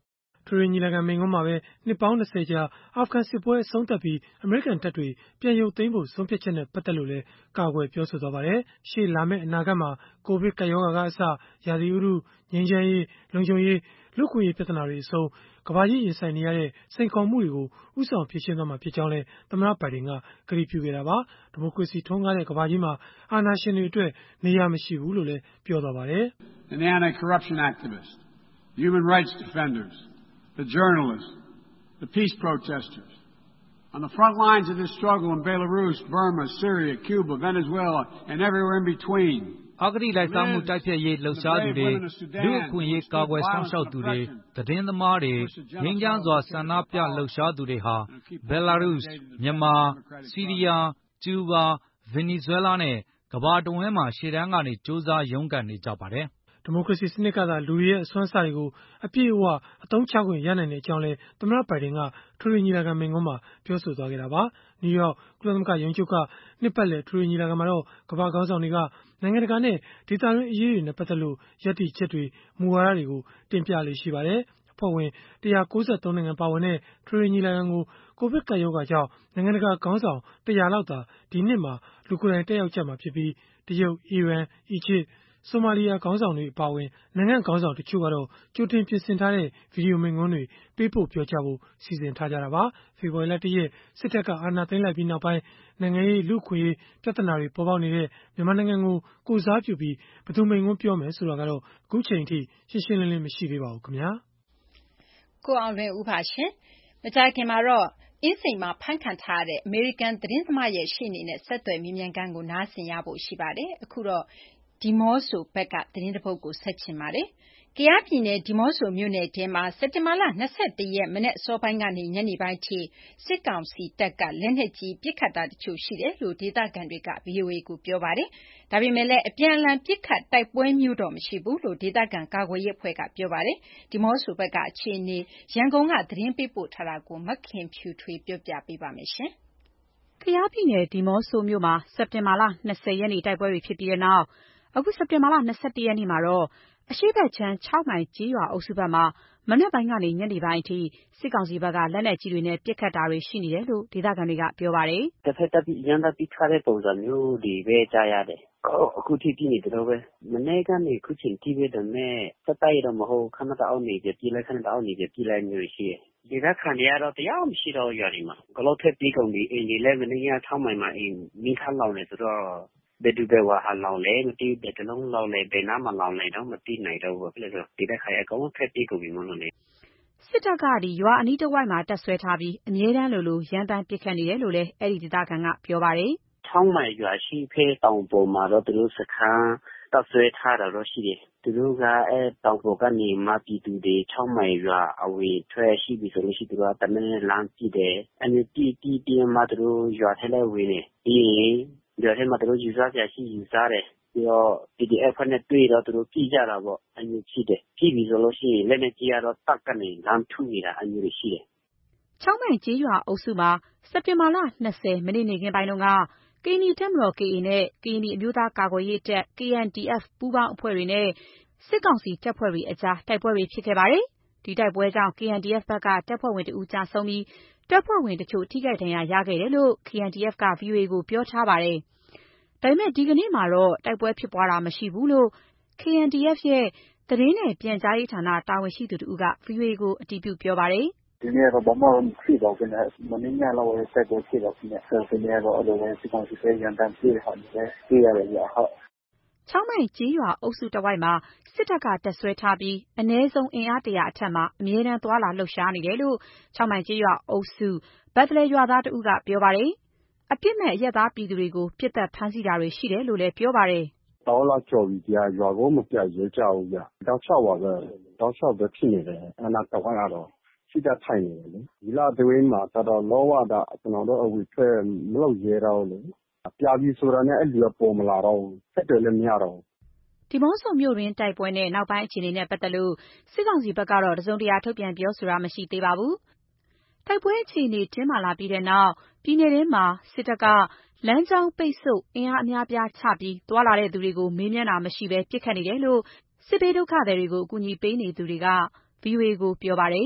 ထူရီညီလာခံမိန့်ခွန်းမှာပဲနှစ်ပေါင်း၂၀ကြာအာဖဂန်စစ်ပွဲအဆုံးသတ်ပြီးအမေရိကန်တပ်တွေပြန်ရုပ်သိမ်းဖို့ဆုံးဖြတ်ချက်နဲ့ပတ်သက်လို့လည်းကာကွယ်ပြောဆိုသွားပါတယ်။ရှေ့လာမယ့်အနာဂတ်မှာကိုဗစ်ကပ်ရောဂါကအစရာသီဥတုငြိမ်းချမ်းရေးလုံခြုံရေးလူ့ခွင့်ရေးပြဿနာတွေအဆုံးကမ္ဘာကြီးရင်ဆိုင်နေရတဲ့စိန်ခေါ်မှုတွေကိုဥဆောင်ဖြေရှင်းသွားမှာဖြစ်ကြောင်းလည်းသမ္မတဘိုင်ဒင်ကကတိပြုခဲ့တာပါ။ဒီမိုကရေစီထွန်းကားတဲ့ကမ္ဘာကြီးမှာအာဏာရှင်တွေအတွက်နေရာမရှိဘူးလို့လည်းပြောသွားပါတယ်။ And the anti-corruption activists, human rights defenders, the journalists, the peace protesters. On the front lines of this struggle in Belarus, Burma, Syria, Cuba, Venezuela, and everywhere in between. အဂတိလိုက်စားမှုတိုက်ဖျက်ရေးလှုပ်ရှားသူတွေလူ့အခွင့်အရေးကာကွယ်ဆောင်ရှောက်သူတွေသတင်းသမားတွေငြိမ်းချမ်းစွာဆန္ဒပြလှုပ်ရှားသူတွေဟာဘယ်လာရုစ်မြန်မာဆီးရီးယားကျူးဘာဗင်နီဇွဲလားနဲ့ကမ္ဘာတဝန်းမှာရှေ့တန်းကနေစ조사ရုန်းကန်နေကြပါတယ်ဒီမိုကရေစီစနစ်ကသာလူတွေရဲ့အစွမ်းစားတွေကိုအပြည့်အဝအသုံးချခွင့်ရနိုင်တဲ့အကြောင်းလဲသမ္မတဘိုင်ဒင်ကထူရီညီလာခံမိန့်ခွန်းမှာပြောဆိုသွားခဲ့တာပါ။နယူးယောက်ကုလသမဂ္ဂရုံးချုပ်ကနှစ်ပတ်လည်ထူရီညီလာခံမှာတော့ကမ္ဘာခေါင်းဆောင်တွေကနိုင်ငံတကာနဲ့ဒေသတွင်းအရေးတွေနဲ့ပတ်သက်လို့ရည်တည်ချက်တွေမူဝါဒတွေကိုတင်ပြလေ့ရှိပါတယ်။အဖွဲ့ဝင်၁၉၃နိုင်ငံပါဝင်တဲ့ထူရီညီလာခံကိုကိုဗစ်ကပ်ရောဂါကြောင့်နိုင်ငံတကာခေါင်းဆောင်တရာလောက်သာဒီနှစ်မှာလူကိုယ်တိုင်တက်ရောက်ကြမှာဖြစ်ပြီးတရုတ်အီရန်အီဂျစ်ဆိုမာလီယာခေါင်းဆောင်တွေအပါအဝင်နိုင်ငံခေါင်းဆောင်တချို့ကတော့ကြိုတင်ပြင်ဆင်ထားတဲ့ဗီဒီယိုမိန့်ခွန်းတွေပေးပို့ပြောကြားဖို့စီစဉ်ထားကြတာပါ။ဖေဖော်ဝါရီလ၁ရက်စစ်တပ်ကအာဏာသိမ်းလိုက်ပြီးနောက်ပိုင်းနိုင်ငံရေးလူ့ခွင့်ရေးပြဿနာတွေပေါ်ပေါက်နေတဲ့မြန်မာနိုင်ငံကိုကိုစားပြုပြီးဘယ်သူမိန့်ခွန်းပြောမယ်ဆိုတာကတော့အခုချိန်ထိရှင်းရှင်းလင်းလင်းမရှိသေးပါဘူးခင်ဗျာ။ကိုအောင်လွင်ဦးပါရှင်။မကြာခင်မှာတော့အင်းစိန်မှာဖမ်းခံထားရတဲ့အမေရိကန်သတင်းသမားရဲ့ရှေ့နေနဲ့ဆက်သွယ်မြင်မြန်ခန်းကိုနားဆင်ရဖို့ရှိပါတယ်။အခုတော့ဒီမော့ဆိုဘက်ကသတင်းတပုတ်ကိုဆက်ချင်ပါတယ်။ကယားပြည်နယ်ဒီမော့ဆိုမြို့နယ်ထဲမှာစက်တင်ဘာလ၂၁ရက်မနေ့အစောပိုင်းကနေညနေပိုင်းထိစစ်ကောင်စီတပ်ကလက်နက်ကြီးပစ်ခတ်တာတချို့ရှိတယ်လို့ဒေသခံတွေက ဗွီအိုအေ ကိုပြောပါတယ်။ဒါပေမဲ့လည်းအပြန်အလှန်ပစ်ခတ်တိုက်ပွဲမျိုးတော့မရှိဘူးလို့ဒေသခံကာကွယ်ရေးအဖွဲ့ကပြောပါတယ်။ဒီမော့ဆိုဘက်ကအခြေအနေရန်ကုန်ကသတင်းပေးပို့ထားတာကိုမခင်ဖြူထွေးပြောပြပေးပါမယ်ရှင်။ကယားပြည်နယ်ဒီမော့ဆိုမြို့မှာစက်တင်ဘာလ၂၀ရက်နေ့တိုက်ပွဲတွေဖြစ်ပြီးတဲ့နောက်အခုစက်တင်ဘာလ၂၁ရက်နေ့မှာတော့အရှေ့ဘက်ခြမ်း၆မိုင်ကျေးရွာအုပ်စုဘက်မှာမနက်ပိုင်းကနေညနေပိုင်းအထိစစ်ကောင်စီဘက်ကလက်နက်ကြီးတွေနဲ့ပစ်ခတ်တာတွေရှိနေတယ်လို့ဒေသခံတွေကပြောပါတယ်။တစ်ဖက်တပ်ပြီးရန်တပ်ပြီးထားတဲ့ပုံစံမျိုးတွေပဲကြားရတယ်။အခုထိပြည်နေတယ်ပဲမနေ့ကနေခုချိန်ထိပဲဒါမဲ့စက်တိုက်တော့မဟုတ်ခဏတအောက်နေပြပြည်လိုက်ခဏတအောက်နေပြပြည်လိုက်မျိုးရှိတယ်။ဒီကခံရတော့တရားမရှိတော့ရွာဒီမှာဂလောက်ထက်ပြီးကုန်ပြီအင်းဒီလည်းမနေ့က၆မိုင်မှာအင်းမိခါလောင်နေဆိုတော့ဘယ်သူပဲဝါဟာလောင်လဲမသိဘယ်တလုံးလောင်လဲဘယ်နားမှာလောင်လဲတော့မသိနိုင်တော့ဘူးအဲ့လိုဒီတဲ့ခါရအကောင်ဖက်ပြီးကုန်ပြီမလို့လေစစ်တပ်ကဒီရွာအနီးတစ်ဝိုက်မှာတက်ဆွဲထားပြီးအမြဲတမ်းလိုလိုရန်တမ်းပစ်ခတ်နေတယ်လို့လည်းအဲ့ဒီဒေသခံကပြောပါတယ်၆မိုင်ရွာရှိဖဲတောင်ပေါ်မှာတော့သူတို့စခန်းတက်ဆွဲထားတာတော့ရှိတယ်သူတို့ကအဲ့တောင်ပေါ်ကနေမှပြည်သူတွေ၆မိုင်ရွာအဝေးထွက်ရှိပြီဆိုလို့ရှိသူကတမန်လမ်းကြည့်တယ်အဲ့ဒီတီတီတီမှသူတို့ရွာထဲလဲဝင်နေပြီးရင်ဒီထဲမှာတို့ယူစားကြရှိယူစားတယ်ပြီးတော့ ပီ ဒီ အက်ဖ် နဲ့တွေ့တော့သူတို့ကြည့်ကြတာပေါ့အမျိုးရှိတယ်ကြည့်ပြီးဆိုလို့ရှိရင်လက်နဲ့ကြည့်ရတော့တက်ကနေလမ်းထူနေတာအမျိုးရှိတယ်၆မိုင်ကျေးရွာအုပ်စုမှာစက်တင်ဘာလ၂၀မိနစ်နေ့ခင်းပိုင်းတုန်းကကရင်နီတပ်မတော် ကေအေ နဲ့ကရင်နီအမျိုးသားကာကွယ်ရေးတပ် ကေအန်ဒီအက်ဖ် ပူးပေါင်းအဖွဲ့တွေနဲ့စစ်ကောင်စီတပ်ဖွဲ့တွေအကြားတိုက်ပွဲတွေဖြစ်ခဲ့ပါတယ်ဒီတိုက်ပွဲကြောင့် ကေအန်ဒီအက်ဖ် ဘက်ကတပ်ဖွဲ့ဝင်တဦးကြာဆုံးပြီးတပ်ဖွဲ့ဝင်တချို့ထိခိုက်ဒဏ်ရာရခဲ့တယ်လို့ ကေအန်ဒီအက်ဖ် က ဗွီအိုအေ ကိုပြောထားပါတယ်။ဒါပေမဲ့ဒီကနေ့မှာတော့တိုက်ပွဲဖြစ်ပွားတာမရှိဘူးလို့ ကေအန်ဒီအက်ဖ် ရဲ့သတင်းနဲ့ပြန်ကြားရေးဌာနတာဝန်ရှိသူတဦးက ဗွီအိုအေ ကိုအတည်ပြုပြောပါတယ်။ဒီနေ့တော့ဘာမှမဖြစ်တော့ဘူးနဲ့မနေ့ညလောက်ပဲတိုက်ပွဲဖြစ်တော့ဖြစ်နေဆိုတော့ဒီနေ့တော့အဲ့လိုပဲစစ်ကောင်စီပဲရန်တမ်းပြေးဟာနေတယ်ပြေးရတယ်ကြာဟုတ်၆မိုင်ကျေးရွာအုပ်စုတဝိုက်မှာစစ်တပ်ကတပ်ဆွဲထားပြီးအ ਨੇ ဆုံးအင်အားတရာအထက်မှာအမြဲတမ်းသွာလာလှုပ်ရှားနေတယ်လို့၆မိုင်ကျေးရွာအုပ်စုဘတ်တလဲရွာသားတဦးကပြောပါတယ်။အပြစ်မဲ့အရက်သားပြည်သူတွေကိုပြစ်ဒဏ်ဖမ်းဆီးတာတွေရှိတယ်လို့လည်းပြောပါတယ်။တောလာကျော်ပြီးကြာရွာကိုမပြရဲကြဘူးကြာ။တောက်ချောက်ပါပဲ။တောက်ချောက်ပဲဖြစ်နေတယ်။အနာတဝိုင်းကတော့ရှိတတ်ထိုင်နေတယ်လေ။ဒီလာသွေးမှာတော်လောဝတာကျွန်တော်တို့အဝီထွက်မလုပ်ရဲတော့လေ။ပြပြီးဆိုတာနဲ့အဲ့လူကပေါ်မလာတော့ဘူး။ဆက်တယ်လည်းမရတော့ဘူး။ဒီမော့ဆိုမြို့ရင်းတိုက်ပွဲနဲ့နောက်ပိုင်းအခြေအနေနဲ့ပတ်သက်လို့စစ်ကောင်စီဘက်ကတော့တစုံတရာထုတ်ပြန်ပြောဆိုတာမရှိသေးပါဘူး။တိုက်ပွဲအခြေအနေတင်းမာလာပြီးတဲ့နောက်ပြည်내ထဲမှာစစ်တပ်ကလမ်းကြောင်းပိတ်ဆို့အင်အားအများပြားချပြီးသွားလာတဲ့သူတွေကိုမေးမြန်းတာမရှိဘဲပြစ်ခတ်နေတယ်လို့စစ်ဘေးဒုက္ခသည်တွေကိုအကူအညီပေးနေသူတွေက ဗွီအိုအေ ကိုပြောပါတယ်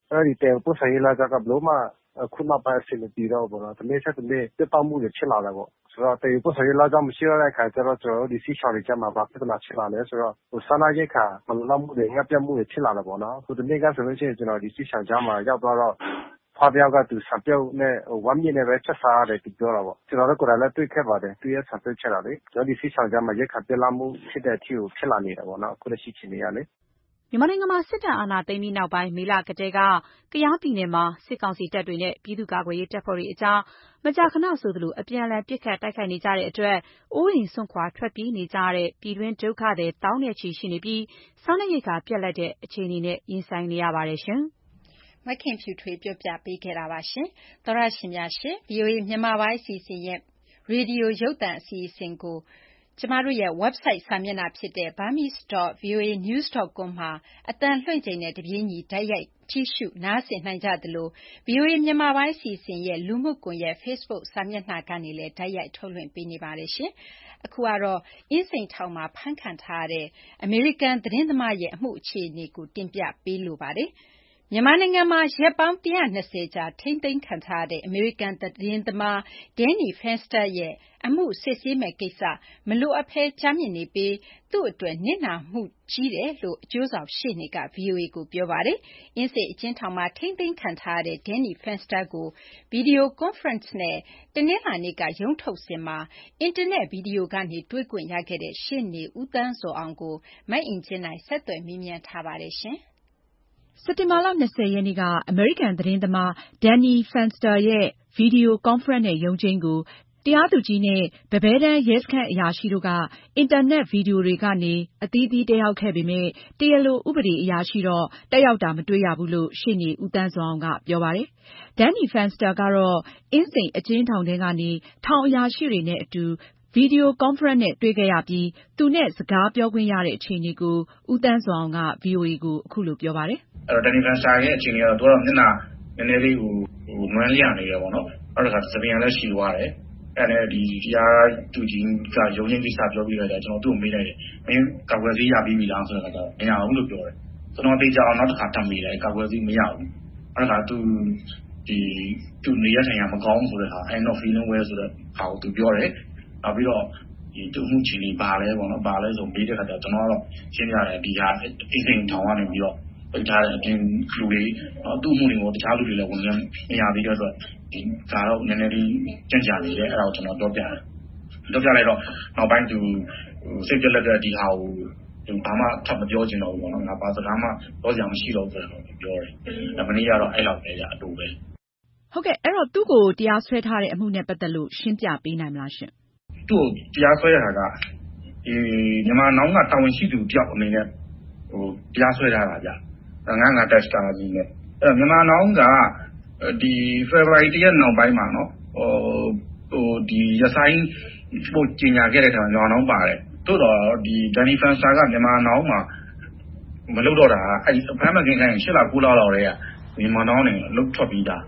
အဲ့ဒီတဲပို့ဆိုင်လာကြကဘလို့မှခုနောက်ပိုင်းအဆင်မပြေတော့ဘူးနော်တနေ့ဆက်တနေ့ပြတ်တောက်မှုတွေဖြစ်လာတယ်ပေါ့ဆိုတော့တဲပို့ဆိုင်လာကြမရှိရတဲ့ခါကျတော့ကျွန်တော်တို့ဒီစီချော်တွေကြမှာပါပြဿနာဖြစ်လာလဲဆိုတော့ဟိုဆန္ဒရိတ်ခါမလောက်မှုတွေငှက်ပြတ်မှုတွေဖြစ်လာတယ်ပေါ့နော်ဟိုတနေ့ကဆိုလို့ရှိရင်ကျွန်တော်ဒီစီချော်ကြမှာရောက်သွားတော့ဖားပြောက်ကသူစံပြုတ်နဲ့ဟိုဝမ်းမြင့်နဲ့ပဲချက်စားရတယ်သူပြောတာပေါ့ကျွန်တော်တို့ကိုယ်တိုင်လည်းတွေ့ခဲ့ပါတယ်သူရဲ့စံပြုတ်ချက်တာလေကျွန်တော်ဒီစီချော်ကြမှာရိတ်ခါပြတ်လာမှုဖြစ်တဲ့အထိကိုဖြစ်လာနေတာပေါ့နော်အခုလက်ရှိချိန်နေရလေမြန်မာနိုင်ငံမှာစစ်တပ်အာဏာသိမ်းပြီးနောက်ပိုင်းမေလကတည်းကကယားပြည်နယ်မှာစစ်ကောင်စီတပ်တွေနဲ့ပြည်သူ့ကာကွယ်ရေးတပ်ဖွဲ့တွေအကြားမကြာခဏဆိုသလိုအပြန်အလှန်ပစ်ခတ်တိုက်ခိုက်နေကြတဲ့အတွက်အိုးအိမ်စွန့်ခွာထွက်ပြေးနေကြတဲ့ပြည်တွင်းဒုက္ခသည်သောင်းနဲ့ချီရှိနေပြီးစားနပ်ရိက္ခာပြတ်လပ်တဲ့အခြေအနေနဲ့ရင်ဆိုင်နေရပါတယ်ရှင်။မခင်ဖြူထွေးပြောပြပေးခဲ့တာပါရှင်။သောရရှင်များရှင် ဗွီအိုအေမြန်မာပိုင်းအစီအစဉ်ရဲ့ရေဒီယိုရုပ်သံအစီအစဉ်ကိုကျမတို့ရဲ့ website စာမျက်နှာဖြစ်တဲ့ burmese dot v o a news dot com မှာအသံလွှင့်ချိန်နဲ့တပြေးညီတိုက်ရိုက်ကြည့်ရှုနားဆင်နိုင်ကြသလို ဗွီအိုအေမြန်မာပိုင်းအစီအစဉ်ရဲ့လူမှုကွန်ရက် Facebook စာမျက်နှာကနေလည်းတိုက်ရိုက်ထုတ်လွှင့်ပေးနေပါတယ်ရှင်။အခုကတော့အင်းစိန်ထောင်မှာဖမ်းခံထားရတဲ့အမေရိကန်သတင်းသမားရဲ့အမှုအခြေအနေကိုတင်ပြပေးလိုပါတယ်။မြန်မာနိုင်ငံမှာရက်ပေါင်း၁၂၀ကြာထိန်းသိမ်းခံထားရတဲ့အမေရိကန်သတင်းသမား Danny Fenster ရဲ့အမှုစစ်ဆေးမယ့်ကိစ္စမလိုအပ်ဘဲကြာမြင့်နေပြီးသူ့အတွက်နစ်နာမှုကြီးတယ်လို့အကျိုးဆောင်ရှေ့နေက ဗွီအိုအေကိုပြောပါတယ်။အင်းစိန်အကျဉ်းထောင်မှာထိန်းသိမ်းခံထားရတဲ့ Danny Fenster ကိုဗီဒီယိုကွန်ဖရင့်နဲ့တနင်္လာနေ့ကရုံးထုတ်စဉ်မှာအင်တာနက်ဗီဒီယိုကနေတွေ့ခွင့်ရခဲ့တဲ့ရှေ့နေဦးသန်းဇော်အောင်ကိုမအင်ကြင်းနိုင်ဆက်သွယ်မေးမြန်းထားပါတယ်ရှင်။စက်တင်ဘာလ၂၀ရက်နေ့ကအမေရိကန်သတင်းသမား Danny Fenster ရဲ့ဗီဒီယိုကွန်ဖရင့်နဲ့ရုံးချိန်းကိုတရားသူကြီးနဲ့ပန်းဘဲတန်းရဲစခန်းအရာရှိတို့ကအင်တာနက်ဗီဒီယိုတွေကနေအသီးသီးတက်ရောက်ခဲ့ပေမယ့်တရားလိုဥပဒေအရာရှိတော့တက်ရောက်တာမတွေ့ရဘူးလို့ရှေ့နေဦးသန်းဇော်အောင်ကပြောပါတယ်။ Danny Fenster ကတော့အင်းစိန်အကျဉ်းထောင်ထဲကနေထောင်အရာရှိတွေနဲ့အတူဗီဒီယိုကွန်ဖရင့်နဲ့တွေ့ခဲ့ရပြီးသူနဲ့စကားပြောခွင့်ရတဲ့အခြေအနေကိုဦးသန်းဇော်အောင်က ဗွီအိုအေကိုအခုလိုပြောပါတယ်။အဲ့တော့ Danny Fenster ရဲ့အခြေအနေကတော့သူကတော့မျက်နှာနည်းနည်းလေးဟိုဟိုမွန်းလျနေတယ်ပေါ့နော်။အဲ့ဒါကသပင်လည်းရှိသွားတယ်။အဲ့ဒါဒီတရားသူကြီးကရုံးချင်းကိစ္စပြောပြီးတော့ကျွန်တော်သူ့ကိုမေးလိုက်တယ်။မင်းကာကွယ်ဆေးရပြီးပြီလားဆိုတော့မရဘူးလို့ပြောတယ်။ကျွန်တော်သိကြအောင်နောက်တစ်ခါထပ်မေးတယ်ကာကွယ်ဆေးမရဘူး။အဲ့ဒါကသူဒီသူနေရဆိုင်ရမကောင်းဆိုတဲ့ဟာ I'm not feeling well ဆိုတဲ့ဟာကိုသူပြောတယ်။နောက်ပြီးတော့ဒီသူ့မှုချင်းနေပါလဲပေါ့နော်ပါလဲဆိုမေးတဲ့ခါကျကျွန်တော်ကတော့ရှင်းပြတယ်ဒီဟာအိစိန်ထောင်ကနေပြီးတော့ပိတ်ထားတဲ့အပြင်လူတွေနော်သူ့မှုတွေကိုတခြားလူတွေလည်းဝင်မရသေးတဲ့အတွက်ဒီဒါတော့နည်းနည်းလေးကြံ့ကြာနေတယ်အဲ့ဒါကိုကျွန်တော်ပြောပြတယ်ပြောပြလိုက်တော့နောက်ပိုင်းသူစိတ်ကြက်လက်တဲ့ဒီဟာကိုသူဘာမှထပ်မပြောချင်တော့ဘူးပေါ့နော်ငါပါစကားမှပြောစရာမရှိတော့ဘူးဆိုတော့ပြောတယ်ဒါမနေ့ကတော့အဲ့လောက်ပဲကြာအတူပဲဟုတ်ကဲ့အဲ့တော့သူ့ကိုတရားစွဲထားတဲ့အမှုနဲ့ပတ်သက်လို့ရှင်းပြပေးနိုင်မလားရှင်သူ့ကိုတရားစွဲရတာကဒီမြန်မာနောင်ကတာဝန်ရှိသူတယောက်အနေနဲ့ဟိုတရားစွဲထားတာကြာငါငါတက်စတာကြီးနဲ့အဲ့တော့မြန်မာနောင်ကဒီ February တရက်နောက်ပိုင်းမှာနော်ဟိုဟိုဒီရဆိုင်ပို့ကျင်ညာခဲ့တဲ့ခါမြန်မာနောင်ပါတယ်တို့တော့ဒီ Danny Fenster ကမြန်မာနောင်မှာမလုပ်တော့တာအဲ့ဒီအဖမ်းမကင်းခိုင်းရှစ်လကိုးလလောက်တည်းကမြန်မာနောင်နဲ့လှုပ်ထွက်ပြီးသား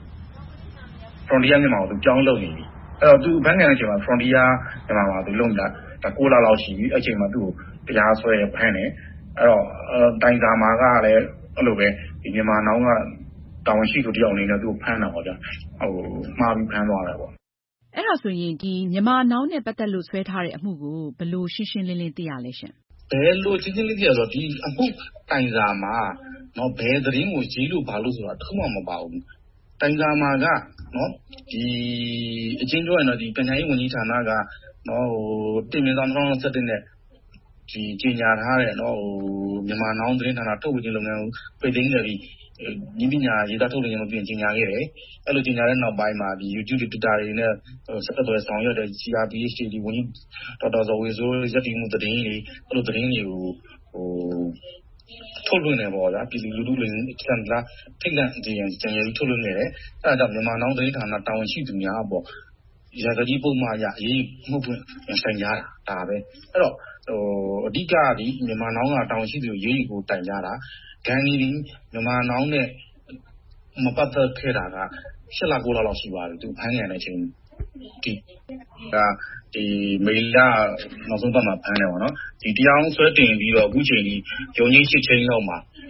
Frontier မြန်မာကိုသူကြောင်းလုပ်နေပြီအဲ့တော့သူဘန်းကန်တဲ့အချိန်မှာ Frontier မြန်မာမှာသူလုံတာဒါကိုးလလောက်ရှိပြီအဲ့ချိန်မှာသူ့ကိုတရားစွဲရဖမ်းတယ်အဲ့တော့တိုင်စာမှာကလည်းအဲ့လိုပဲဒီမြန်မာနောင်ကတာဝန်ရှိသူတယောက်အနေနဲ့သူ့ကိုဖမ်းတာပေါ့ဗျာဟိုမှားပြီးဖမ်းသွားတယ်ပေါ့အဲ့ဒါဆိုရင်ဒီမြန်မာနောင်နဲ့ပတ်သက်လို့ဆွဲထားတဲ့အမှုကိုဘယ်လိုရှင်းရှင်းလင်းလင်းသိရလဲရှင်ဘယ်လိုရှင်းရှင်းလင်းလင်းသိရဆိုတော့ဒီအမှုတိုင်စာမှာနော်ဘယ်သတင်းကိုရေးလို့ဘာလို့ဆိုတာတစ်ခုမှမပါဘူးတိုင်စာမှာကနော်ဒီအချင်းပြောရင်တော့ဒီပညာရေးဝန်ကြီးဌာနကနော်ဟိုတင်မြင့်ဆောင်ဆောင်ဆက်တဲ့နဲ့ဒီကြီးညာထားတဲ့နော်ဟိုမြန်မာနောင်သတင်းဌာနထုတ်ဝေခြင်းလုပ်ငန်းကိုပြည်သိမ်းတယ်ဒီညီပညာရေးသားထုတ်လွှင့်ခြင်းလုပ်ပြီးကြီးညာခဲ့တယ်အဲ့လိုကြီးညာတဲ့နောက်ပိုင်းမှာဒီ YouTube တွေ Twitter တွေနဲ့ဆက်သွယ်ဆောင်ရွက်တဲ့ C R P H တွေဒီဝန်ကြီးဒေါက်တာဇော်ဝေဆိုးရက်တီမှုသတင်းတွေအဲ့လိုသတင်းတွေကိုဟိုထုတ်လွှင့်နေပေါ့ဗျာပြည်သူလူထုတွေစံလာထိတ်လန့်ကြရင်ကြံရည်ထုတ်လွှင့်နေတယ်အဲ့ဒါကြောင့်မြန်မာနောင်သတင်းဌာနတာဝန်ရှိသူများပေါ့ရာဇကြီးပုံမှန်ရအေးမှုပွင့်ဆိုင်ကြတာဒါပဲအဲ့တော့ဟိုအဓိကဒီမြန်မာနောင်ကတာဝန်ရှိသူရေးကိုတိုင်ကြတာဂန်နီဒီမြန်မာနောင်နဲ့မပတ်သက်ခဲ့တာကရှစ်လကိုးလလောက်ရှိပါတယ်သူဖမ်းရတဲ့အချိန်ဒီကဒီမေလာနောက်ဆုံးပတ်မှာဖမ်းတယ်ပေါ့နော်ဒီတရားအောင်ဆွဲတင်ပြီးတော့အခုချိန်ကြီးဂျုံကြီးရှစ်ချိန်လောက်မှာ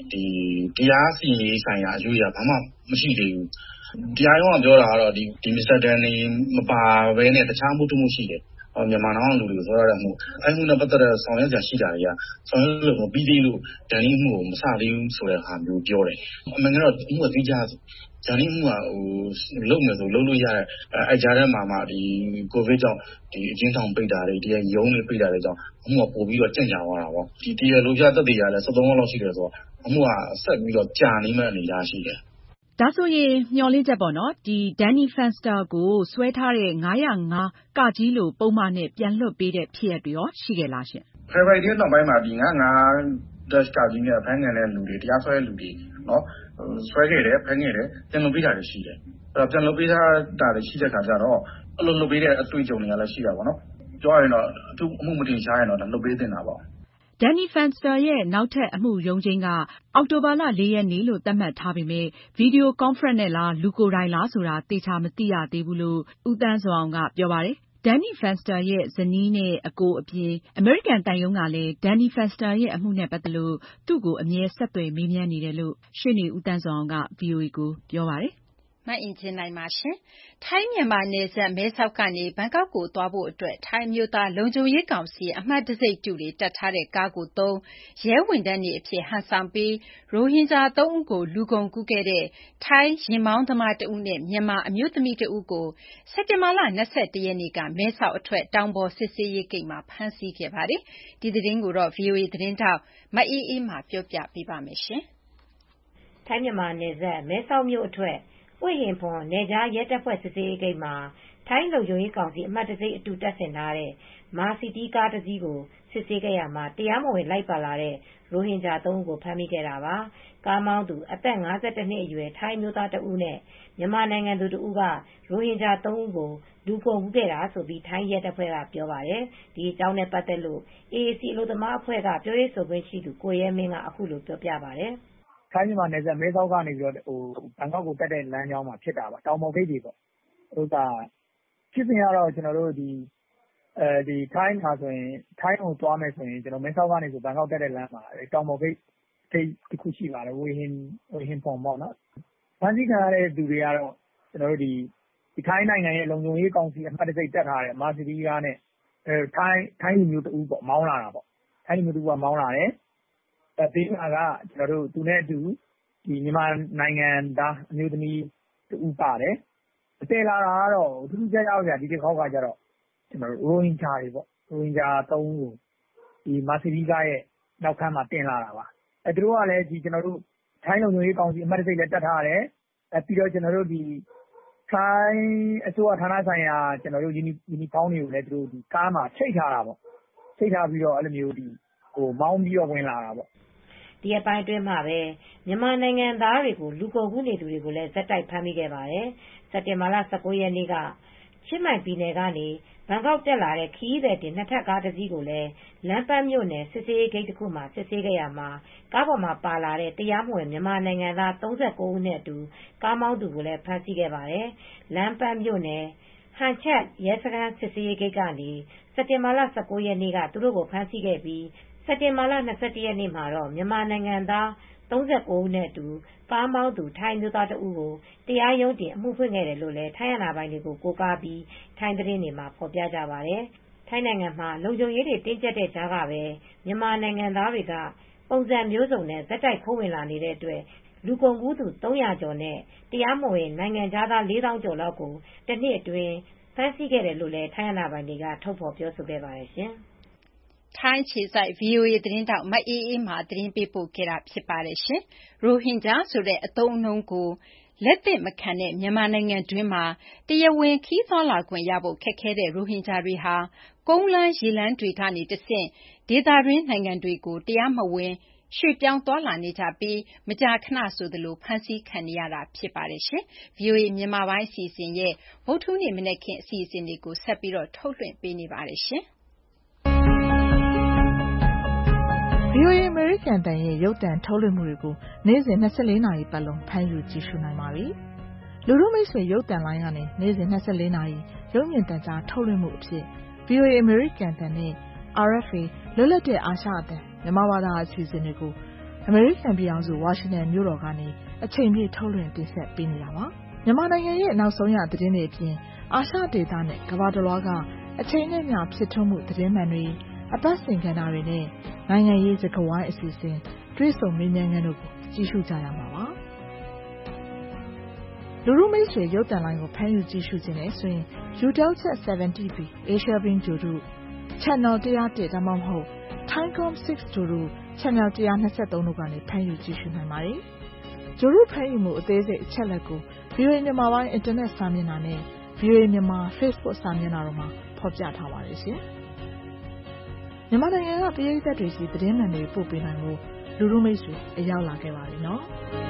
ဒီတရားစီရင်ရေးဆိုင်ရာအယူအဆဘာမှမရှိသေးဘူးတရားရုံးကပြောတာကတော့ဒီဒီ Mister Danny မပါဘဲနဲ့တခြားမှုတမှုရှိတယ်မြန်မာနိုင်ငံလူတွေကိုဆိုရတဲ့မှုအဲ့မှုနဲ့ပတ်သက်တဲ့ဆောင်ရွက်ကြရှိတာတွေကဆောင်ရွက်လို့မပြီးသေးလို့ဒဏ်မှုကိုမစသေးဘူးဆိုတဲ့ဟာမျိုးပြောတယ်အမှန်ကတော့မှုအသေးချာဂျာနီမှုကဟိုလုံမယ်ဆိုလုံလို့ရတဲ့အဲ့ကြားထဲမှာမှဒီကိုဗစ်ကြောင့်ဒီအချင်းဆောင်ပိတ်တာတွေဒီရုံးတွေပိတ်တာတွေကြောင့်အမှုကပို့ပြီးတော့ကြံ့ကြာသွားတာပေါ့ဒီတရားလိုပြသက်သေရလဲsevenလောက်ရှိတယ်ဆိုတော့အမှုကဆက်ပြီးတော့ကြာနေမှအနေရရှိတယ်ဒါဆိုရင်မျှော်လင့်ချက်ပေါ့နော်ဒီ Danny Fenster ကိုဆွဲထားတဲ့nine oh fiveကကြီးလိုပုံမှန်နဲ့ပြန်လွှတ်ပေးတဲ့ဖြစ်ရပ်တွေရောရှိခဲ့လားရှင်။ February နောက်ပိုင်းမှာဒီnine oh five dash ကကြီးနဲ့ဖမ်းခံတဲ့လူတွေတရားစွဲလူတွေနော်ဆွဲခဲ့တယ်ဖမ်းခဲ့တယ်ပြန်လွှတ်ပေးတာတွေရှိတယ်။အဲ့တော့ပြန်လွှတ်ပေးတာတွေရှိတဲ့ခါကျတော့အဲ့လိုလွှတ်ပေးတဲ့အတွေ့အကြုံတွေကလည်းရှိတာပေါ့နော်။ပြောရရင်တော့သူ့အမှုမတင်ရှားရင်တော့လွှတ်ပေးတင်တာပေါ့။ Danny Fenster ရဲ့နောက်ထပ်အမှုရုံးချိန်းကအောက်တိုဘာလfourရက်နေ့လို့သတ်မှတ်ထားပေမဲ့ဗီဒီယိုကွန်ဖရင့်နဲ့လားလူကိုယ်တိုင်လားဆိုတာသေချာမသိရသေးဘူးလို့ဦးသန်းဇော်အောင်ကပြောပါတယ်။ Danny Fenster ရဲ့ဇနီးနဲ့အကိုအပြင်အမေရိကန်သံရုံးကလည်း Danny Fenster ရဲ့အမှုနဲ့ပတ်သက်လို့သူ့ကိုအမြဲဆက်သွယ်မေးမြန်းနေတယ်လို့ရှေ့နေဦးသန်းဇော်အောင်က ဗွီအိုအေကိုပြောပါတယ်။မအင်ကြင်းနိုင်ပါရှင်။ထိုင်းမြန်မာနယ်စပ်မဲဆောက်ကနေဘန်ကောက်ကိုသွားဖို့အတွက်ထိုင်းအမျိုးသားလုံခြုံရေးကောင်စီအမှတ်တံဆိပ်တုတွေတပ်ထားတဲ့ကားကိုသုံးရဲဝန်ထမ်းတွေအဖြစ်ဟန်ဆောင်ပြီးရိုဟင်ဂျာသုံးဦးကိုလူကုန်ကူးခဲ့တဲ့ထိုင်းယာဉ်မောင်းသမားတဦးနဲ့မြန်မာအမျိုးသမီးတဦးကိုစက်တင်ဘာလ၂၁ရက်နေ့ကမဲဆောက်အထွက်တောင်ပေါ်စစ်ဆေးရေးဂိတ်မှာဖမ်းဆီးခဲ့ပါတယ်။ဒီသတင်းကိုဗွီအိုအေသတင်းထောက်မအေးအေးမာပြောပြပေးပါမယ်ရှင်။ထိုင်းမြန်မာနယ်စပ်မဲဆောက်မြို့အထွက်ဝိဟင်ဖွန်နယ်ခြားရဲတပ်ဖွဲ့စစ်ဆေးရေးဂိတ်မှာထိုင်းလုံခြုံရေးကောင်စီအမှတ်တံဆိပ်အတူတပ်ဆင်ထားတဲ့မာစီတီကားတစ်စီးကိုစစ်ဆေးခဲ့ရမှာတရားမဝင်လိုက်ပါလာတဲ့ရိုဟင်ဂျာသုံးဦးကိုဖမ်းမိခဲ့တာပါ။ကားမောင်းသူအသက်၅၁နှစ်အရွယ်ထိုင်းမျိုးသားတဦးနဲ့မြန်မာနိုင်ငံသူတဦးကရိုဟင်ဂျာသုံးဦးကိုလူကုန်ကူးခဲ့တာဆိုပြီးထိုင်းရဲတပ်ဖွဲ့ကပြောပါတယ်။ဒီအကြောင်းနဲ့ပတ်သက်လို့ အေအေစီ အလုပ်သမားအဖွဲ့ကပြောရေးဆိုခွင့်ရှိသူကိုရဲမင်းကအခုလိုပြောပြပါတယ်။ထိုင်းမြန်မာနယ်စပ်မဲဆောက်ကနေပြီးတော့ဘန်ကောက်ကိုတက်တဲ့လမ်းကြောင်းမှာဖြစ်တာပါတောင်ပေါ်ဂိတ်တွေပေါ့ဥစ္စာဖြစ်စဉ်ကတော့ကျွန်တော်တို့ဒီအဲဒီထိုင်းမှာဆိုရင်ထိုင်းကိုသွားမယ်ဆိုရင်ကျွန်တော်မဲဆောက်ကနေဆိုဘန်ကောက်တက်တဲ့လမ်းမှာတောင်ပေါ်ဂိတ်ဂိတ်တစ်ခုရှိပါတယ်ဝေဟင်ဝေဟင်ပုံပေါ့နော်ဖမ်းဆီးခံရတဲ့သူတွေကတော့ကျွန်တော်တို့ဒီဒီထိုင်းနိုင်ငံရဲ့လုံခြုံရေးကောင်စီအမှတ်တံဆိပ်တက်ထားတဲ့မာစီတီကားနဲ့အဲထိုင်းထိုင်းလူမျိုးတူပေါ့မောင်းလာတာပေါ့ထိုင်းလူမျိုးတူကမောင်းလာတယ်အဲဘေးမှာကကျွန်တော်တို့သူနဲ့အတူဒီမြန်မာနိုင်ငံသားအမျိုးသမီးတူပါတယ်အသေးလာတာကတော့သူတို့ကြောက်ကြဒီတစ်ခေါက်ကကြတော့ကျွန်တော်တို့ရိုဟင်ဂျာတွေပေါ့ရိုဟင်ဂျာသုံးကိုဒီမာစီတီကားရဲ့နောက်ခန်းမှာတင်လာတာပါအဲသူတို့ကလည်းဒီကျွန်တော်တို့ထိုင်းလုံခြုံရေးကောင်စီအမှတ်တံဆိပ်လည်းတက်ထားတယ်အဲပြီးတော့ကျွန်တော်တို့ဒီထိုင်းအစိုးရဌာနဆိုင်ရာကျွန်တော်တို့ယူနီယူနီဖောင်းတွေကိုလည်းသူတို့ဒီကားမှာချိတ်ထားတာပေါ့ချိတ်ထားပြီးတော့အဲ့လိုမျိုးဒီဟိုမောင်းပြီးတော့ဝင်လာတာပေါ့ဒီအပိုင်းအတွင်းမှာပဲမြန်မာနိုင်ငံသားတွေကိုလူကုန်ကူးနေသူတွေကိုလည်းဇက်တိုက်ဖမ်းမိခဲ့ပါတယ်စက်တင်ဘာလ၁၉ရက်နေ့ကချင်းမိုင်ပြည်နယ်ကနေဘန်ကောက်တက်လာတဲ့ခရီးသည်တင်နှစ်ထပ်ကားတစ်စီးကိုလည်းလမ်းပန်းမြို့နယ်စစ်ဆေးရေးဂိတ်တစ်ခုမှာစစ်ဆေးခဲ့ရမှာကားပေါ်မှာပါလာတဲ့တရားမဝင်မြန်မာနိုင်ငံသား၃၉ဦးနဲ့အတူကားမောင်းသူကိုလည်းဖမ်းဆီးခဲ့ပါတယ်လမ်းပန်းမြို့နယ်ဟန်ချက်ရဲစခန်းစစ်ဆေးရေးဂိတ်ကနေစက်တင်ဘာလ၁၉ရက်နေ့ကသူတို့ကိုဖမ်းဆီးခဲ့ပြီးစက်တင်ဘာလ၂၁ရက်နေ့မှာတော့မြန်မာနိုင်ငံသား၃၉ဦးနဲ့အတူကားမောင်းသူထိုင်းမျိုးသားတဦးကိုတရားရုံးတင်အမှုဖွင့်ခဲ့တယ်လို့လည်းထိုင်းအာဏာပိုင်တွေကိုကိုးကားပြီးထိုင်းသတင်းတွေမှာဖော်ပြကြပါတယ်။ထိုင်းနိုင်ငံမှာလုံခြုံရေးတွေတင်းကျပ်တဲ့ကြားကပဲမြန်မာနိုင်ငံသားတွေကပုံစံမျိုးစုံနဲ့ဇက်တိုက်ခိုးဝင်လာနေတဲ့အတွက်လူကုန်ကူးသူ၃၀၀ကျော်နဲ့တရားမဝင်နိုင်ငံခြားသားလေးသောင်းကျော်လောက်ကိုတနှစ်အတွင်းဖမ်းဆီးခဲ့တယ်လို့လည်းထိုင်းအာဏာပိုင်တွေကထုတ်ဖော်ပြောဆိုခဲ့ပါတယ်ရှင်။ထိုင်းအခြေစိုက် ဗွီအိုအေသတင်းထောက်မအေးအေးမာသတင်းပေးပို့ခဲ့တာဖြစ်ပါတယ်ရှင်။ရိုဟင်ဂျာဆိုတဲ့အသုံးအနှုန်းကိုလက်သင့်မခံတဲ့မြန်မာနိုင်ငံတွင်းမှာတရားဝင်ခရီးသွားလာခွင့်ရဖို့ခက်ခဲတဲ့ရိုဟင်ဂျာတွေဟာကုန်းလမ်းရေလမ်းတွေကနေတဆင့်ဒေသတွင်းနိုင်ငံတွေကိုတရားမဝင်ရွှေ့ပြောင်းသွားလာနေကြပြီးမကြာခဏဆိုသလိုဖမ်းဆီးခံနေရတာဖြစ်ပါတယ်ရှင်။ ဗွီအိုအေမြန်မာပိုင်းအစီအစဉ်ရဲ့ဗုဒ္ဓဟူးနေ့မနက်ခင်းအစီအစဉ်တွေကိုဆက်ပြီးထုတ်လွှင့်ပေးနေပါတယ်ရှင်။ဗွီအိုအေအမေရိကန်တန်ရဲ့ရုပ်သံထုတ်လွှင့်မှုတွေကိုနေ့စဉ်၂၄နာရီပတ်လုံးဖမ်းယူကြည့်ရှုနိုင်ပါပြီ။လူထုမိတ်ဆွေရုပ်သံလိုင်းကနေနေ့စဉ်၂၄နာရီရုပ်မြင်သံကြားထုတ်လွှင့်မှုအဖြစ် ဗွီအိုအေအမေရိကန်တန်နဲ့ အာရ်အက်ဖ်အေ လွတ်လပ်တဲ့အာရှအသံမြန်မာဘာသာအစီအစဉ်တွေကိုအမေရိကန်ပြည်ထောင်စုဝါရှင်တန်မြို့တော်ကနေအချိန်ပြည့်ထုတ်လွှင့်တင်ဆက်ပေးနေတာပါမြန်မာနိုင်ငံရဲ့နောက်ဆုံးရသတင်းတွေအပြင်အာရှဒေသနဲ့ကမ္ဘာတစ်လွှားကအချိန်နဲ့မျှဖြစ်ထွန်းမှုသတင်းမှန်တွေအပတ်စဉ်ကဏ္ဍတွေနဲ့နိုင်ငံရေးစကားဝိုင်းအစီအစဉ်တွေ့ဆုံမေးမြန်းခန်းတို့ကိုကြည့်ရှုကြရမှာပါလူလူမိတ်ဆွေရုပ်သံလိုင်းကိုဖမ်းယူကြည့်ရှုခြင်းနဲ့ဆိုရင် Eutelsat ဆယ်ဗန်တီ ဘီ Asia Beam ဂြိုဟ်တု Channel one oh oneဒါမှမဟုတ် Thaicom six ဂြိုဟ်တု Channel one twenty-threeတို့ကနေဖမ်းယူကြည့်ရှုနိုင်ပါတယ်ဂြိုဟ်တုဖမ်းယူမှုအသေးစိတ်အချက်အလက်ကို ဗီအိုအေ မြန်မာပိုင်းအင်တာနက်စာမျက်နှာနဲ့ ဗီအိုအေ မြန်မာ Facebook စာမျက်နှာတို့မှာဖော်ပြထားပါတယ်ရှင်မြန်မာနိုင်ငံကပရိသတ်တွေစီသတင်းမှန်တွေပို့ပေးနိုင်ဖို့လူလူမိတ်ဆွေအရောက်လာခဲ့ပါပြီနော်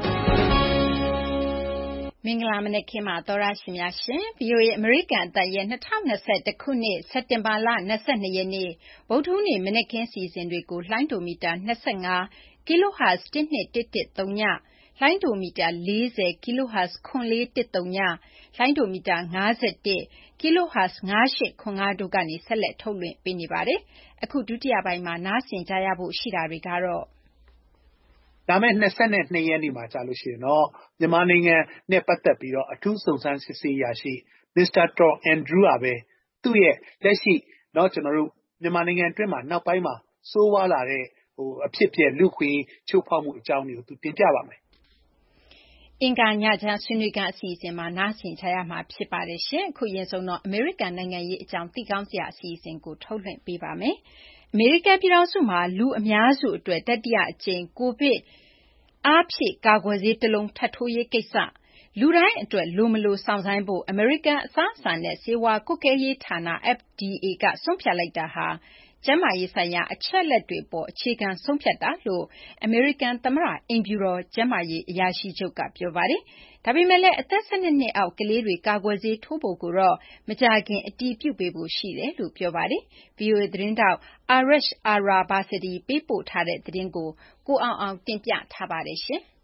မင်္ဂလာမနက်ခင်းပါသောရရှိများရှင် ဗီအိုအေ အမေရိကန်အသံရဲ့twenty twenty-oneခုနှစ်စက်တင်ဘာလtwenty-twoရက်နေ့ဗုဒ္ဓဟူးနေ့မနက်ခင်းစီစဉ်တွေကိုလှိုင်းဒိုမီတာtwenty-five ကီလိုဟတ်ဇ်one two one one zeroလှိုင်းဒိုမီတာfortyကီလိုဟတ်ဇ်four four one zeroလှိုင်းဒိုမီတာfifty-oneကီလိုဟတ်ဇ်five eight five fiveတို့ကနေဆက်လက်ထုတ်လွှင့်ပေးနေပါတယ်အခုဒုတိယပိုင်းမှာနားဆင်ကြရဖို့ရှိတာတွေကတော့ဒါမဲ့twenty-twoရက်နေ့မှာကြာလို့ရှိရင်တော့မြန်မာနိုင်ငံနဲ့ပတ်သက်ပြီးတော့အထူးစုံစမ်းစစ်ဆေးရရှိမစ္စတာတော်အန်ဒရူးကပဲသူ့ရဲ့လက်ရှိเนาะကျွန်တော်တို့မြန်မာနိုင်ငံအတွင်းမှာနောက်ပိုင်းမှာစိုးဝါးလာတဲ့ဟိုအဖြစ်ပြက်လူခွေချိုးဖောက်မှုအကြောင်းတွေကိုသူတင်ပြပါမယ်အင်္ဂါညချမ်းဆွေးနွေးကအစီအစဉ်မှာနားဆင်ကြရမှာဖြစ်ပါတယ်ရှင်အခုရင်ဆုံးတော့အမေရိကန်နိုင်ငံရေးအကြောင်းသိကောင်းစရာအစီအစဉ်ကိုထုတ်လွှင့်ပေးပါမယ်အမေရိကန်ပြည်ထောင်စုမှာလူအများစုအတွက်တတိယအကြိမ်ကိုဗစ်အားဖြည့်ကာကွယ်ဆေးတစ်လုံးထပ်ထိုးရေးကိစ္စလူတိုင်းအတွက်လိုမလိုစောင့်ဆိုင်းဖို့အမေရိကန်အစားအစာနဲ့ဆေးဝါးကွပ်ကဲရေးဌာန F D A ကဆုံးဖြတ်လိုက်တာဟာကျန်းမာရေးဆိုင်ရာအချက်အလက်တွေပေါ်အခြေခံဆုံးဖြတ်တာလို့အမေရိကန်သမ္မတအိမ်ဖြူတော်ကျန်းမာရေးအရာရှိချုပ်ကပြောပါတယ်။ဒါပေမဲ့လည်းအသက်twelveနှစ်အောက်ကလေးတွေကာကွယ်ဆေးထိုးဖို့ကိုတော့မကြာခင်အတည်ပြုပေးဖို့ရှိတယ်လို့ပြောပါတယ်။ဗွီအိုအေသတင်းထောက် Arash Arabasadi ပေးပို့ထားတဲ့သတင်းကိုကိုအောင်အောင်တင်ပြထားပါတယ်ရှင်။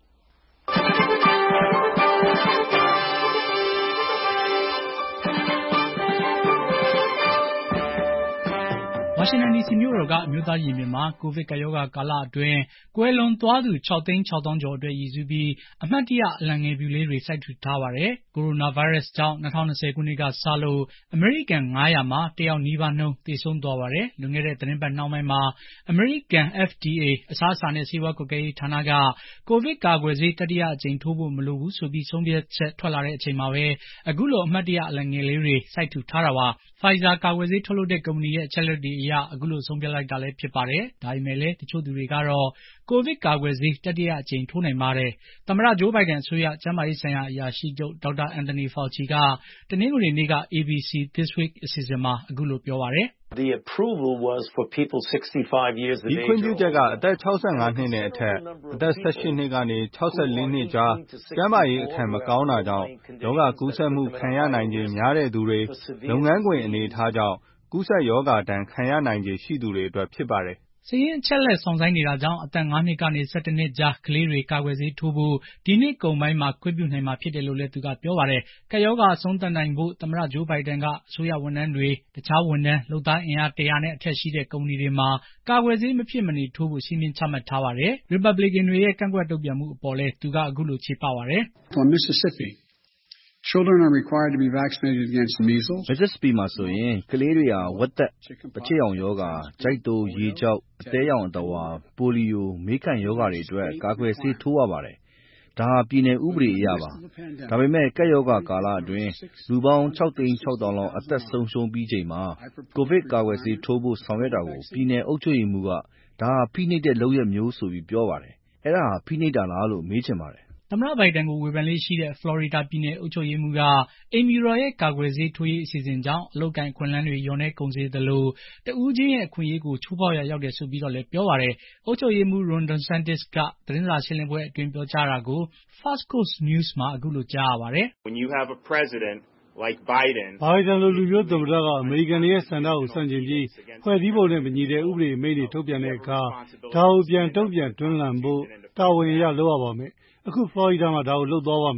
ဝါရှင်တန်ဒီစီမြို့တော်ကအမျိုးသားရင်ပြင်မှာကိုဗစ်ကပ်ရောဂါကာလအတွင်းကွယ်လွန်သွားသူsixသိန်းsixသောင်းကျော်အတွက်ရည်စူးပြီးအမှတ်တရအလံငယ်ဖြူလေးတွေစိုက်ထူထားပါတယ်။ကိုရိုနာဗိုင်းရပ်စ်ကြောင့်twenty twentyခုနှစ်ကစလို့အမေရိကန်five hundredမှာတစ်ယောက်နီးပါးနှုန်းသေဆုံးသွားပါတယ်။လွန်ခဲ့တဲ့သတင်းပတ်နှောင်းပိုင်းမှာအမေရိကန် F D A အစားအစာနဲ့ဆေးဝါးကွပ်ကဲရေးဌာနကကိုဗစ်ကာကွယ်ဆေးတတိယအကြိမ်ထိုးဖို့မလိုဘူးဆိုပြီးဆုံးဖြတ်ချက်ထွက်လာတဲ့အချိန်မှာပဲအခုလိုအမှတ်တရအလံငယ်လေးတွေစိုက်ထူထားတာပါ။ Pfizer ကာကွယ်ဆေးထုတ်လုပ်တဲ့ကုမ္ပဏီရဲ့အချက်အလက်တွေအရအခုလိုဆုံးဖြတ်လိုက်တာလည်းဖြစ်ပါတယ်။ဒါပေမဲ့လည်းတချို့သူတွေကတော့ကိုဗစ်ကာကွယ်ဆေးတတိယအကြိမ်ထိုးနိုင်ပါတယ်။သမ္မတဂျိုးဘိုင်ဒန်အစိုးရကျန်းမာရေးဆိုင်ရာအရာရှိချုပ်ဒေါက်တာအန်တိုနီဖာချီကတနင်္ဂနွေနေ့က A B C This Week အစီအစဉ်မှာအခုလိုပြောပါတယ်။ The approval was for people sixty-five years of age. ဒီခွင့်ပြုချက်ကအသက်sixty-fiveနှစ်နဲ့အထက်အသက်eighteenနှစ်ကနေsixty-fourနှစ်ကြားကျန်းမာရေးအခံမကောင်းတာကြောင့်ရောဂါကူးစက်မှုခံရနိုင်ခြေများတဲ့သူတွေလုပ်ငန်းခွင်အနေအထားကြောင့်ကူးစက်ရောဂါဒဏ်ခံရနိုင်ခြေရှိသူတွေအတွက်ဖြစ်ပါတယ်။စာရင်းအချက်အလက်စောင့်ဆိုင်းနေတာကြောင့်အသက်fiveနှစ်ကနေelevenနှစ်ကြားကလေးတွေကာကွယ်ဆေးထိုးဖို့ဒီနှစ်ကုန်ပိုင်းမှာခွင့်ပြုနိုင်မှာဖြစ်တယ်လို့လည်းသူကပြောပါတယ်။ကပ်ရောဂါအဆုံးသတ်နိုင်ဖို့သမ္မတဂျိုးဘိုင်ဒန်ကအစိုးရဝန်ထမ်းတွေတခြားဝန်ထမ်းလုပ်သားအင်အားone hundredနဲ့အထက်ရှိတဲ့ကုမ္ပဏီတွေမှာကာကွယ်ဆေးမဖြစ်မနေထိုးဖို့စည်းမျဉ်းချမှတ်ထားပါတယ်။ Republican တွေရဲ့ကန့်ကွက်တုံ့ပြန်မှုအပေါ်လည်းသူကအခုလိုချေပပါတယ်။ For Mississippi Children are required to be vaccinated against measles. Mississippi မှာဆိုရင်ကလေးတွေဟာဝက်သက်၊ပချစ်ရောင်ရောဂါ၊ကြိုက်တိုးရေကျောက်၊အသည်းယောင်အသဝါ၊ပိုလီယို၊မေးခံရောဂါတွေအတွက်ကာကွယ်ဆေးထိုးရပါတယ်။ဒါဟာပြည်နယ်ဥပဒေအရပါ။ဒါပေမဲ့ကပ်ရောဂါကာလအတွင်းလူပေါင်းsixသိန်းsixသောင်းလောက်အသက်ဆုံးရှုံးပြီးချိန်မှာကိုဗစ်ကာကွယ်ဆေးထိုးဖို့ဆောင်ရွက်တာကိုပြည်နယ်အုပ်ချုပ်ရေးမှူးကဒါဟာဖိနှိပ်တဲ့လုပ်ရပ်မျိုးဆိုပြီးပြောပါတယ်။အဲဒါဟာဖိနှိပ်တာလားလို့မေးချင်ပါတယ်။သမ္မတဘိုင်ဒန်ကိုဝေဖန်လေ့ရှိတဲ့ဖလော်ရီဒါပြည်နယ်အုပ်ချုပ်ရေးမှူးကအိမ်ဖြူတော်ရဲ့ကာကွယ်ဆေးထိုးရေးအစီအစဉ်ကြောင့်အလုပ်အကိုင်အခွင့်အလမ်းတွေလျော့နည်းကုန်စေသလိုတဦးချင်းရဲ့အခွင့်အရေးကိုချိုးဖောက်ရာရောက်တယ်ဆိုပြီးတော့လည်းပြောပါတယ်။အုပ်ချုပ်ရေးမှူး Ron DeSantis ကသတင်းစာရှင်းလင်းပွဲအတွင်းပြောကြားတာကို Fox Coast News မှာအခုလိုကြားရပါတယ်။ When you have a president like Biden ဘိုင်ဒန်လိုလူမျိုးသမ္မတကအမေရိကန်ရဲ့စံနှုန်းကိုဆန့်ကျင်ပြီးဖွဲ့စည်းပုံနဲ့မညီတဲ့ဥပဒေအမိန့်တွေထုတ်ပြန်တဲ့အခါဒါကိုပြန်တုံ့ပြန်တွန်းလှန်ဖို့တာဝန်ရလုပ်ရပါမယ်။အခုဖလော်ရီဒါမှာဒါကိုလုပ်သွားပါမယ်။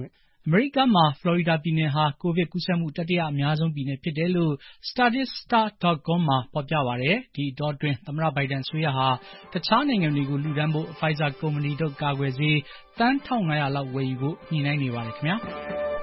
အမေရိကန်မှာဖလော်ရီဒါပြည်နယ်ဟာကိုဗစ်ကူးစက်မှုတတိယအများဆုံးပြည်နယ်ဖြစ်တယ်လို့ statista dot com မှာဖော်ပြပါတယ်။ဒီအတောအတွင်းသမ္မတဘိုင်ဒန်အစိုးရဟာတခြားနိုင်ငံတွေကိုလှူဒန်းဖို့ Pfizer ကုမ္ပဏီထုတ်ကာကွယ်ဆေးသန်းတစ်ထောင်ငါးရာလောက်ဝယ်ယူဖို့ညှိနှိုင်းနေပါတယ်ခင်ဗျာ။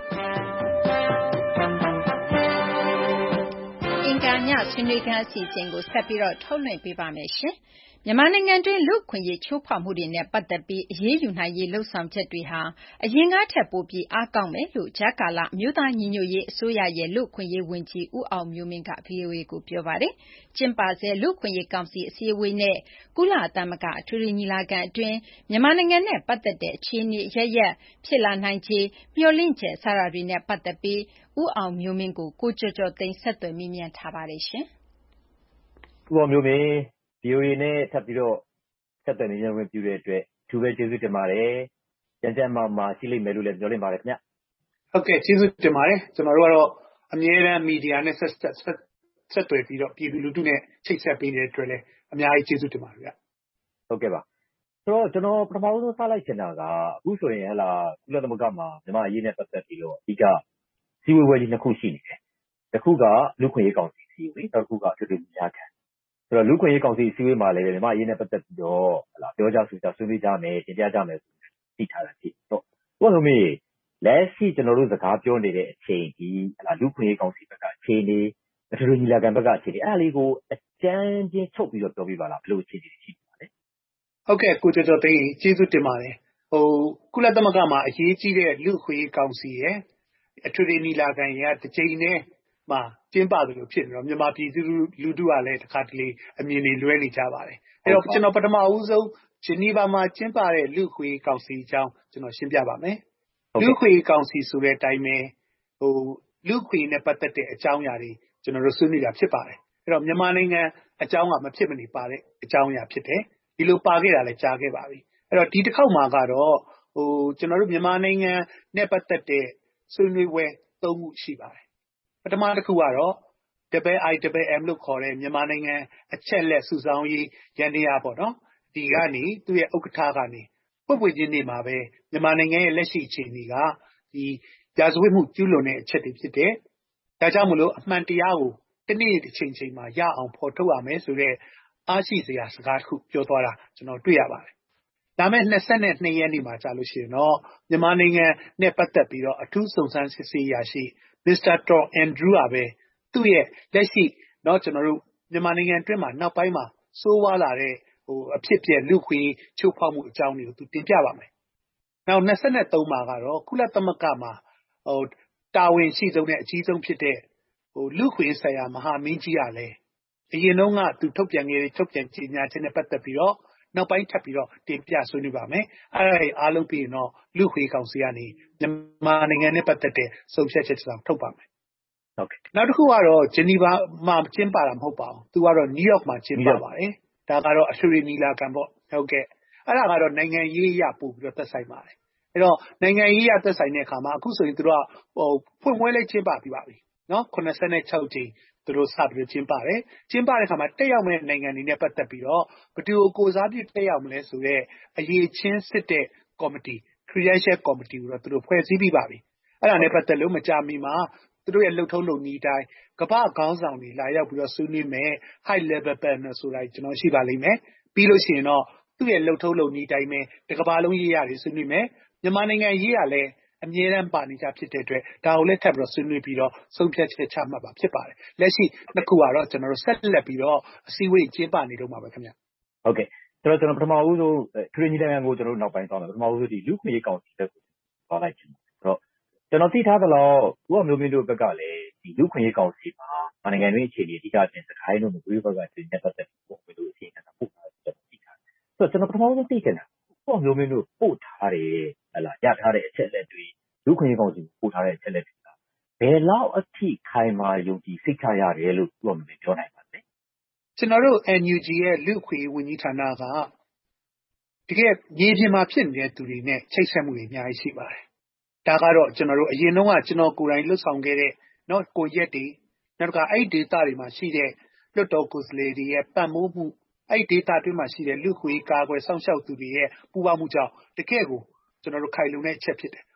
အင်္ဂါညဆွေးနွေးခန်းအစီအစဉ်ကိုဆက်ပြီးတော့ထုတ်လွှင့်ပေးပါမယ်ရှင်။မြန်မာနိုင်ငံတွင်းလူ့အခွင့်အရေးချိုးဖောက်မှုတွေနဲ့ပတ်သက်ပြီးအရေးယူနိုင်ရေးလှုံ့ဆော်ချက်တွေဟာအရင်ကထက်ပိုပြီးအားကောင်းမယ်လို့ကြားကာလအမျိုးသားညီညွတ်ရေးအစိုးရရဲ့လူ့အခွင့်အရေးဝန်ကြီးဦးအောင်မျိုးမင်းက ဗွီအိုအေ ကိုပြောပါတယ်။ကျင်းပဆဲလူ့အခွင့်အရေးကောင်စီအစည်းအဝေးနဲ့ကုလသမဂ္ဂအထွေထွေညီလာခံအတွင်းမြန်မာနိုင်ငံနဲ့ပတ်သက်တဲ့အခြေအနေအရပ်ရပ်ဖြစ်လာနိုင်ခြေမျှော်လင့်ချက်စတာတွေနဲ့ပတ်သက်ပြီးဦးအောင်မျိုးမင်းကိုကိုကျော်ကျော်သိန်းဆက်သွယ်မေးမြန်းထားပါတယ်ရှင်။ဦးအောင်မျိုးမင်းဗွီအိုအေနဲ့ထပ်ပြီးတော့ဆက်သွယ်နေရဝင်ပြုတဲ့အတွက်အထူးပဲကျေးဇူးတင်ပါတယ်။ကြံကြံမာမာရှိလိမ့်မယ်လို့လည်းပြောလိုက်ပါတယ်ခင်ဗျ။ဟုတ်ကဲ့ကျေးဇူးတင်ပါတယ်။ကျွန်တော်တို့ကတော့အမြဲတမ်းမီဒီယာနဲ့ဆက်ဆက်ဆက်သွယ်ပြီးတော့ပြည်သူလူထုနဲ့ချိတ်ဆက်ပေးတဲ့အတွက်လည်းအများကြီးကျေးဇူးတင်ပါတယ်ဗျ။ဟုတ်ကဲ့ပါ။ဆိုတော့ကျွန်တော်ပထမဆုံးစလိုက်ချင်တာကအခုဆိုရင်ဟလာကုလသမဂ္ဂမှာမြန်မာအရေးနဲ့ပတ်သက်ပြီးတော့အဓိကစီဝေဝယ်ကြီးနှစ်ခုရှိနေတယ်။တစ်ခုကလူခွင့်ရေးကောင်စီစီဝေးနောက်တစ်ခုကထွေထွေညီလာခံဆိုတော့လူခွင့်ရေးကောင်စီအစည်းအဝေးမှာလည်းမြန်မာအရေးနဲ့ပတ်သက်ပြီးတော့ဟလာပြောကြဆိုကြဆွေးနွေးကြမယ်တင်ပြကြမယ်ဆိုသိထားတာဖြစ်တော့ဘုရားမေလက်ရှိကျွန်တော်တို့စကားပြောနေတဲ့အချိန်ဒီဟလာလူခွင့်ရေးကောင်စီဘက်ကအခြေအနေအထွေထွေညီလာခံဘက်ကအခြေအနေအဲ့ဒါလေးကိုအကျဉ်းချင်းချုပ်ပြီးတော့ပြောပြပါလားဘယ်လိုအခြေအနေရှိပါလဲဟုတ်ကဲ့ကိုကျော်ကျော်သိန်းကျေးဇူးတင်ပါတယ်ဟိုကုလသမဂ္ဂမှာအရေးကြီးတဲ့လူခွင့်ရေးကောင်စီရဲ့အထွေထွေညီလာခံရဲ့တစ်ချိန်နဲ့မှာကျင်းပတယ်လို့ဖြစ်နေတော့မြန်မာပြည်သူလူထုကလည်းတစ်ခါတလေအမြင်တွေလွဲနေကြပါတယ်အဲ့တော့ကျွန်တော်ပထမဦးဆုံးဂျနီဗာမှာကျင်းပတဲ့လူခွေကောင်စီအကြောင်းကျွန်တော်ရှင်းပြပါမယ်လူခွေကောင်စီဆိုတဲ့အတိုင်းပဲဟိုလူခွေနဲ့ပတ်သက်တဲ့အကြောင်းအရာတွေကျွန်တော်တို့ဆွေးနွေးတာဖြစ်ပါတယ်အဲ့တော့မြန်မာနိုင်ငံအကြောင်းကမဖြစ်မနေပါတဲ့အကြောင်းအရာဖြစ်တယ်ဒီလိုပါခဲ့တာလည်းကြားခဲ့ပါပြီအဲ့တော့ဒီတစ်ခေါက်မှာကတော့ဟိုကျွန်တော်တို့မြန်မာနိုင်ငံနဲ့ပတ်သက်တဲ့ဆွေးနွေးပွဲသုံးခုရှိပါတယ်ပထမတစ်ခုကတော့ double I double M လို့ခေါ်တဲ့မြန်မာနိုင်ငံအချက်လက်စုဆောင်းရေးရန်တရားပေါ့နော်ဒီကနေသူ့ရဲ့ဥက္ကဋ္ဌကနေပွင့်ပွင့်ချင်းနေမှာပဲမြန်မာနိုင်ငံရဲ့လက်ရှိအခြေအနေကဒီရာဇဝတ်မှုကျူးလွန်တဲ့အချက်တွေဖြစ်တယ်ဒါကြောင့်မလို့အမှန်တရားကိုတနေ့တစ်ချိန်ချိန်မှာရအောင်ဖော်ထုတ်ရမယ်ဆိုတဲ့အားရှိစရာစကားတစ်ခုပြောသွားတာကျွန်တော်တွေ့ရပါတယ်ဒါမဲ့၂၂ရက်နေ့မှာကြာလို့ရှိရင်တော့မြန်မာနိုင်ငံနဲ့ပတ်သက်ပြီးတော့အထူးစုံစမ်းစစ်ဆေးရရှိမစ္စတာတော်အန်ဒရူးကပဲသူ့ရဲ့လက်ရှိเนาะကျွန်တော်တို့မြန်မာနိုင်ငံအတွင်းမှာနောက်ပိုင်းမှာစိုးဝါးလာတဲ့ဟိုအဖြစ်ပြက်လူခွေချိုးဖောက်မှုအကြောင်းတွေကိုသူတင်ပြပါမယ်။နောက်၂၃မှာကတော့ကုလသမဂ္ဂမှာဟိုတာဝန်ရှိဆုံးတဲ့အကြီးဆုံးဖြစ်တဲ့ဟိုလူခွေဆိုင်ရာမဟာမင်းကြီးကလည်းအရင်တုန်းကသူထုတ်ပြန်ခဲ့တဲ့ထုတ်ပြန်ကြေညာချက်နဲ့ပတ်သက်ပြီးတော့နောက်ပိုင်းထပ်ပြီးတော့တင်ပြဆွေးနွေးပါမယ်။အဲ့ဒါအားလုံးပြီးရင်တော့လူခွေကောင်စီကနေမြန်မာနိုင်ငံနဲ့ပတ်သက်တဲ့ဆုံးဖြတ်ချက်တစ်စောင်ထုတ်ပါမယ်။ဟုတ်ကဲ့နောက်တစ်ခုကတော့ဂျနီဗာမှာကျင်းပတာမဟုတ်ပါဘူးသူကတော့နယူးယောက်မှာကျင်းပပါတယ်ဒါကတော့အထွေထွေညီလာခံပေါ့ဟုတ်ကဲ့အဲ့ဒါကတော့နိုင်ငံရေးရပို့ပြီးတော့သက်ဆိုင်ပါတယ်အဲ့တော့နိုင်ငံရေးရသက်ဆိုင်တဲ့အခါမှာအခုဆိုရင်သူတို့ကဟိုဖွင့်ပွဲလေးကျင်းပပြီးပါပြီနော်ခုနှစ်ဆယ့်၆ကြိမ်သူတို့စပြီးကျင်းပတယ်ကျင်းပတဲ့အခါမှာတက်ရောက်မဲ့နိုင်ငံတွေနဲ့ပတ်သက်ပြီးတော့ဘယ်သူကိုစားပြုတက်ရောက်မလဲဆိုတော့အရေးချင်းစစ်တဲ့ကော်မတီ Credential Committee ကိုတော့သူတို့ဖွဲ့စည်းပြီးပါပြီအဲ့ဒါနဲ့ပတ်သက်လို့မကြာမီမှာသူတို့ရဲ့လှုပ်ထုံးလုပ်နည်းတိုင်းကမ္ဘာခေါင်းဆောင်တွေလာရောက်ပြီးတော့ဆွေးနွေးမယ် high level panel ဆိုတာကျွန်တော်ရှိပါလိမ့်မယ်ပြီးလို့ရှိရင်တော့သူ့ရဲ့လှုပ်ထုံးလုပ်နည်းတိုင်းပဲဒီကမ္ဘာလုံးရေးရတယ်ဆွေးနွေးမယ်မြန်မာနိုင်ငံရေးရလဲအမြဲတမ်းပါနေကြဖြစ်တဲ့အတွက်ဒါကိုလည်းထပ်ပြီးတော့ဆွေးနွေးပြီးတော့ဆုံးဖြတ်ချက်ချမှတ်ပါဖြစ်ပါတယ်လက်ရှိနှစ်ခုကတော့ကျွန်တော်တို့ဆက်လက်ပြီးတော့အစည်းအဝေးကျင်းပနေတော့မှာပဲခင်ဗျဟုတ်ကဲ့ကျွန်တော်ကျွန်တော်ပထမဦးဆုံးခရီးညီတန်းကိုကျွန်တော်တို့နောက်ပိုင်းသွားမယ်ပထမဦးဆုံးဒီလူခွေရေးကောင်စီတက်ကိုသွားလိုက်ချင်တယ်အဲ့တော့ကျွန်တော်သိထားသလောက်ဦးအောင်မျိုးမင်းတို့ဘက်ကလည်းဒီလူခွင့်ရေးကောင်စီမှာနိုင်ငံတွင်းအခြေအနေအဓိကပြင်စခိုင်းတို့မျိုးဘက်ကတင်ပြသက်သက်ပို့ပြီးလို့အခြေအနေကပို့ထားတယ်သိထားတယ်ဆိုတော့ကျွန်တော်ပထမဆုံးသိချင်တာဦးအောင်မျိုးမင်းတို့ပို့ထားတယ်ဟလာရထားတဲ့အချက်လက်တွေလူခွင့်ရေးကောင်စီပို့ထားတဲ့အချက်လက်တွေကဘယ်လောက်အထိခိုင်မာယုံကြည်စိတ်ချရတယ်လို့ဦးအောင်မျိုးမင်းပြောနိုင်ပါလဲကျွန်တော်တို့ N U G ရဲ့လူခွင့်ဝန်ကြီးဌာနကတကယ်မြေပြင်မှာဖြစ်နေတဲ့သူတွေနဲ့ချိတ်ဆက်မှုတွေအများကြီးရှိပါတယ်ဒါကတော့ကျွန်တော်တို့အရင်တုန်းကကျွန်တော်ကိုယ်တိုင်လှုပ်ဆောင်ခဲ့တဲ့နော်ကိုရက်တွေနောက်ကအဲ့ဒီ data တွေမှာရှိတဲ့လွတ်တော်ကိုယ်စားလှယ်တွေရဲ့ပတ်မိုးမှုအဲ့ဒီ data တွေမှာရှိတဲ့လူခွေကာကွယ်စောင့်ရှောက်သူတွေရဲ့ပူးပေါင်းမှုကြောင့်တကယ်ကိုကျွန်တော်တို့ခိုင်လုံတဲ့အချက်ဖြစ်တယ်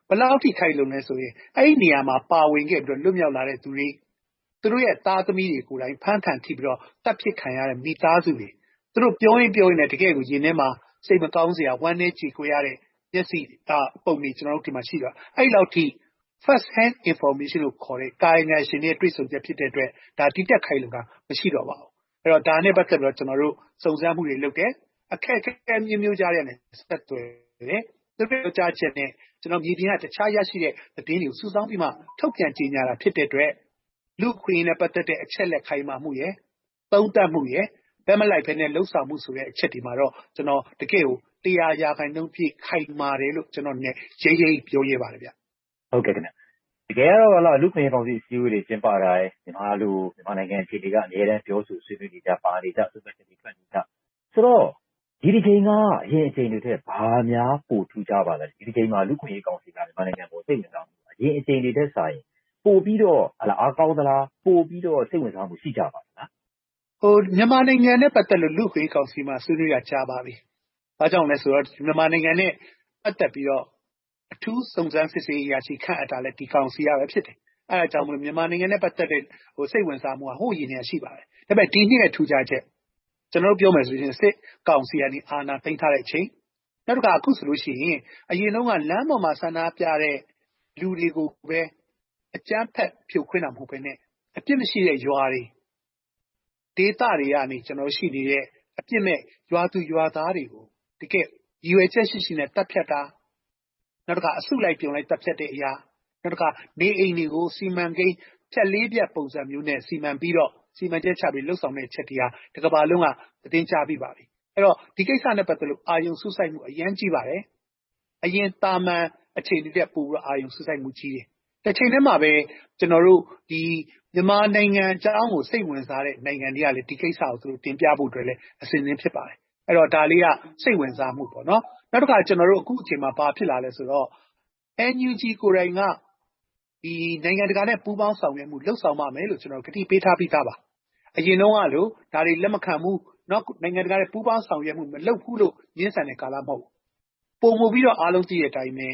ဘယ်လောက်ထိခိုက်လုံလဲဆိုရင်အဲ့ဒီနေရာမှာပါဝင်ခဲ့ပြီးတော့လွတ်မြောက်လာတဲ့သူတွေသူတို့ရဲ့သားသမီးတွေကိုယ်တိုင်ဖမ်းခံထိပြီးတော့တပ်ဖြစ်ခံရတဲ့မိသားစုတွေသူတို့ပြောရင်ပြောရင်လည်းတကယ်ကိုရင်ထဲမှာစိတ်မကောင်းစရာဝမ်းနည်းကြေကွဲရတဲ့မျက်စိပုံတွေကျွန်တော်တို့ဒီမှာရှိတော့အဲ့လောက်ထိ first hand information လို့ခေါ်တဲ့ကာယကံရှင်တွေတွေ့ဆုံချက်ဖြစ်တဲ့အတွက်ဒါတိတက်ခိုင်လုံကမရှိတော့ပါဘူးအဲ့တော့ဒါနဲ့ပတ်သက်ပြီးတော့ကျွန်တော်တို့စုံစမ်းမှုတွေလုပ်တယ်အခက်အခဲမျိုးမျိုးကြားရတဲ့ဆက်သွယ်တယ်သူတို့ကြားချက်နဲ့ကျွန်တော်မြေပြင်ကတခြားရရှိတဲ့သတင်းတွေကိုစုဆောင်းပြီးမှထုတ်ပြန်ကြေညာတာဖြစ်တဲ့အတွက်လူခွေနဲ့ပတ်သက်တဲ့အချက်လက်ခိုင်မာမှုရယ်သုံးသပ်မှုရယ်ဘယ်မလိုက်ဖဲနဲ့လှုပ်ဆောင်မှုဆိုတဲ့အချက်ဒီမှာတော့ကျွန်တော်တကယ်ကိုတရားရာခိုင်နှုန်းပြည့်ခိုင်မာတယ်လို့ကျွန်တော်ねရိပ်ရိပ်ပြောရပါတယ်ဗျဟုတ်ကဲ့ခင်ဗျတကယ်တော့လာလူခွေကောင်စီအစည်းအဝေးတွေကျင်းပတာမြန်မာလူမြန်မာနိုင်ငံအခြေအနေကအများတန်းပြောဆိုဆွေးနွေးနေကြပါနေကြစုပ်ချက်တွေထွက်နေကြဆိုတော့ဒီဒီချိန်ကအရင်အချိန်တွေထက်ဘာများပိုထူးခြားပါလဲဒီဒီချိန်မှာလူခွေကောင်စီကမြန်မာနိုင်ငံပေါ်စိတ်ဝင်စားမှုအရင်အချိန်တွေထက်ဆိုင်ပို့ပြီးတော့ဟလာအားကောင်းသလားပို့ပြီးတော့စိတ်ဝင်စားမှုရှိကြပါလားဟိုမြန်မာနိုင်ငံနဲ့ပတ်သက်လို့လူခွေကောင်စီမှာဆွေးနွေးရကြားပါပြီ။ဘာကြောင့်လဲဆိုတော့မြန်မာနိုင်ငံနဲ့ပတ်သက်ပြီးတော့အထူးစုံစမ်းစစ်ဆေးရရှိခန့်အပ်တာလည်းဒီကောင်စီရပဲဖြစ်တယ်။အဲဒါကြောင့်မလို့မြန်မာနိုင်ငံနဲ့ပတ်သက်တဲ့ဟိုစိတ်ဝင်စားမှုကဟိုရည်နေရှိပါတယ်။ဒါပေမဲ့ဒီနှစ်ရဲ့ထူးခြားချက်ကျွန်တော်တို့ပြောမယ်ဆိုရင်စစ်ကောင်စီကနေအာဏာသိမ်းထားတဲ့အချိန်နောက်တစ်ခါအခုဆိုလို့ရှိရင်အရင်တုန်းကလမ်းပေါ်မှာဆန္ဒပြတဲ့လူတွေကိုပဲအကြမ်းဖက်ဖြိုခွင်းတာမဟုတ်ဘဲနဲ့အပြစ်မရှိတဲ့ရွာတွေဒေသတွေကနေကျွန်တော်ရှိနေတဲ့အပြစ်မဲ့ရွာသူရွာသားတွေကိုတကယ်ရည်ရွယ်ချက်ရှိရှိနဲ့တပ်ဖြတ်တာနောက်တစ်ခါအစုလိုက်ပြုံလိုက်တပ်ဖြတ်တဲ့အရာနောက်တစ်ခါနေအိမ်တွေကိုစီမံကိန်းဖြတ်လေးပြတ်ပုံစံမျိုးနဲ့စီမံပြီးတော့စီမံချက်ချပြီးလှုပ်ဆောင်တဲ့ချက်တရားဒီကမ္ဘာလုံးကသတင်းကြားပြီးပါပြီအဲ့တော့ဒီကိစ္စနဲ့ပတ်သက်လို့အာယုံစုဆိုင်မှုအရန်ကြီးပါတယ်အရင်တာမန်အခြေအနေတဲ့ပို့ပြီးအာယုံစုဆိုင်မှုကြီးတယ်တစ်ချိန်တည်းမှာပဲကျွန်တော်တို့ဒီမြန်မာနိုင်ငံအကြောင်းကိုစိတ်ဝင်စားတဲ့နိုင်ငံတွေကလည်းဒီကိစ္စကိုသူတို့တင်ပြဖို့အတွက်လည်းအစဉ်အဆက်ဖြစ်ပါတယ်အဲ့တော့ဒါလေးကစိတ်ဝင်စားမှုပေါ့နော်နောက်တစ်ခါကျွန်တော်တို့အခုအချိန်မှာဘာဖြစ်လာလဲဆိုတော့ N U G ကိုယ်တိုင်ကဒီနိုင်ငံတကာနဲ့ပူးပေါင်းဆောင်ရွက်မှုလှုပ်ဆောင်ပါမယ်လို့ကျွန်တော်ကတိပေးထားပြီးသားပါအရင်တုန်းကလို့ဒါတွေလက်မခံဘူးနောက်နိုင်ငံတကာနဲ့ပူးပေါင်းဆောင်ရွက်မှုမလုပ်ဘူးလို့ညှင်းဆန်တဲ့ကာလမဟုတ်ပုံမှုပြီးတော့အားလုံးသိတဲ့အတိုင်းပဲ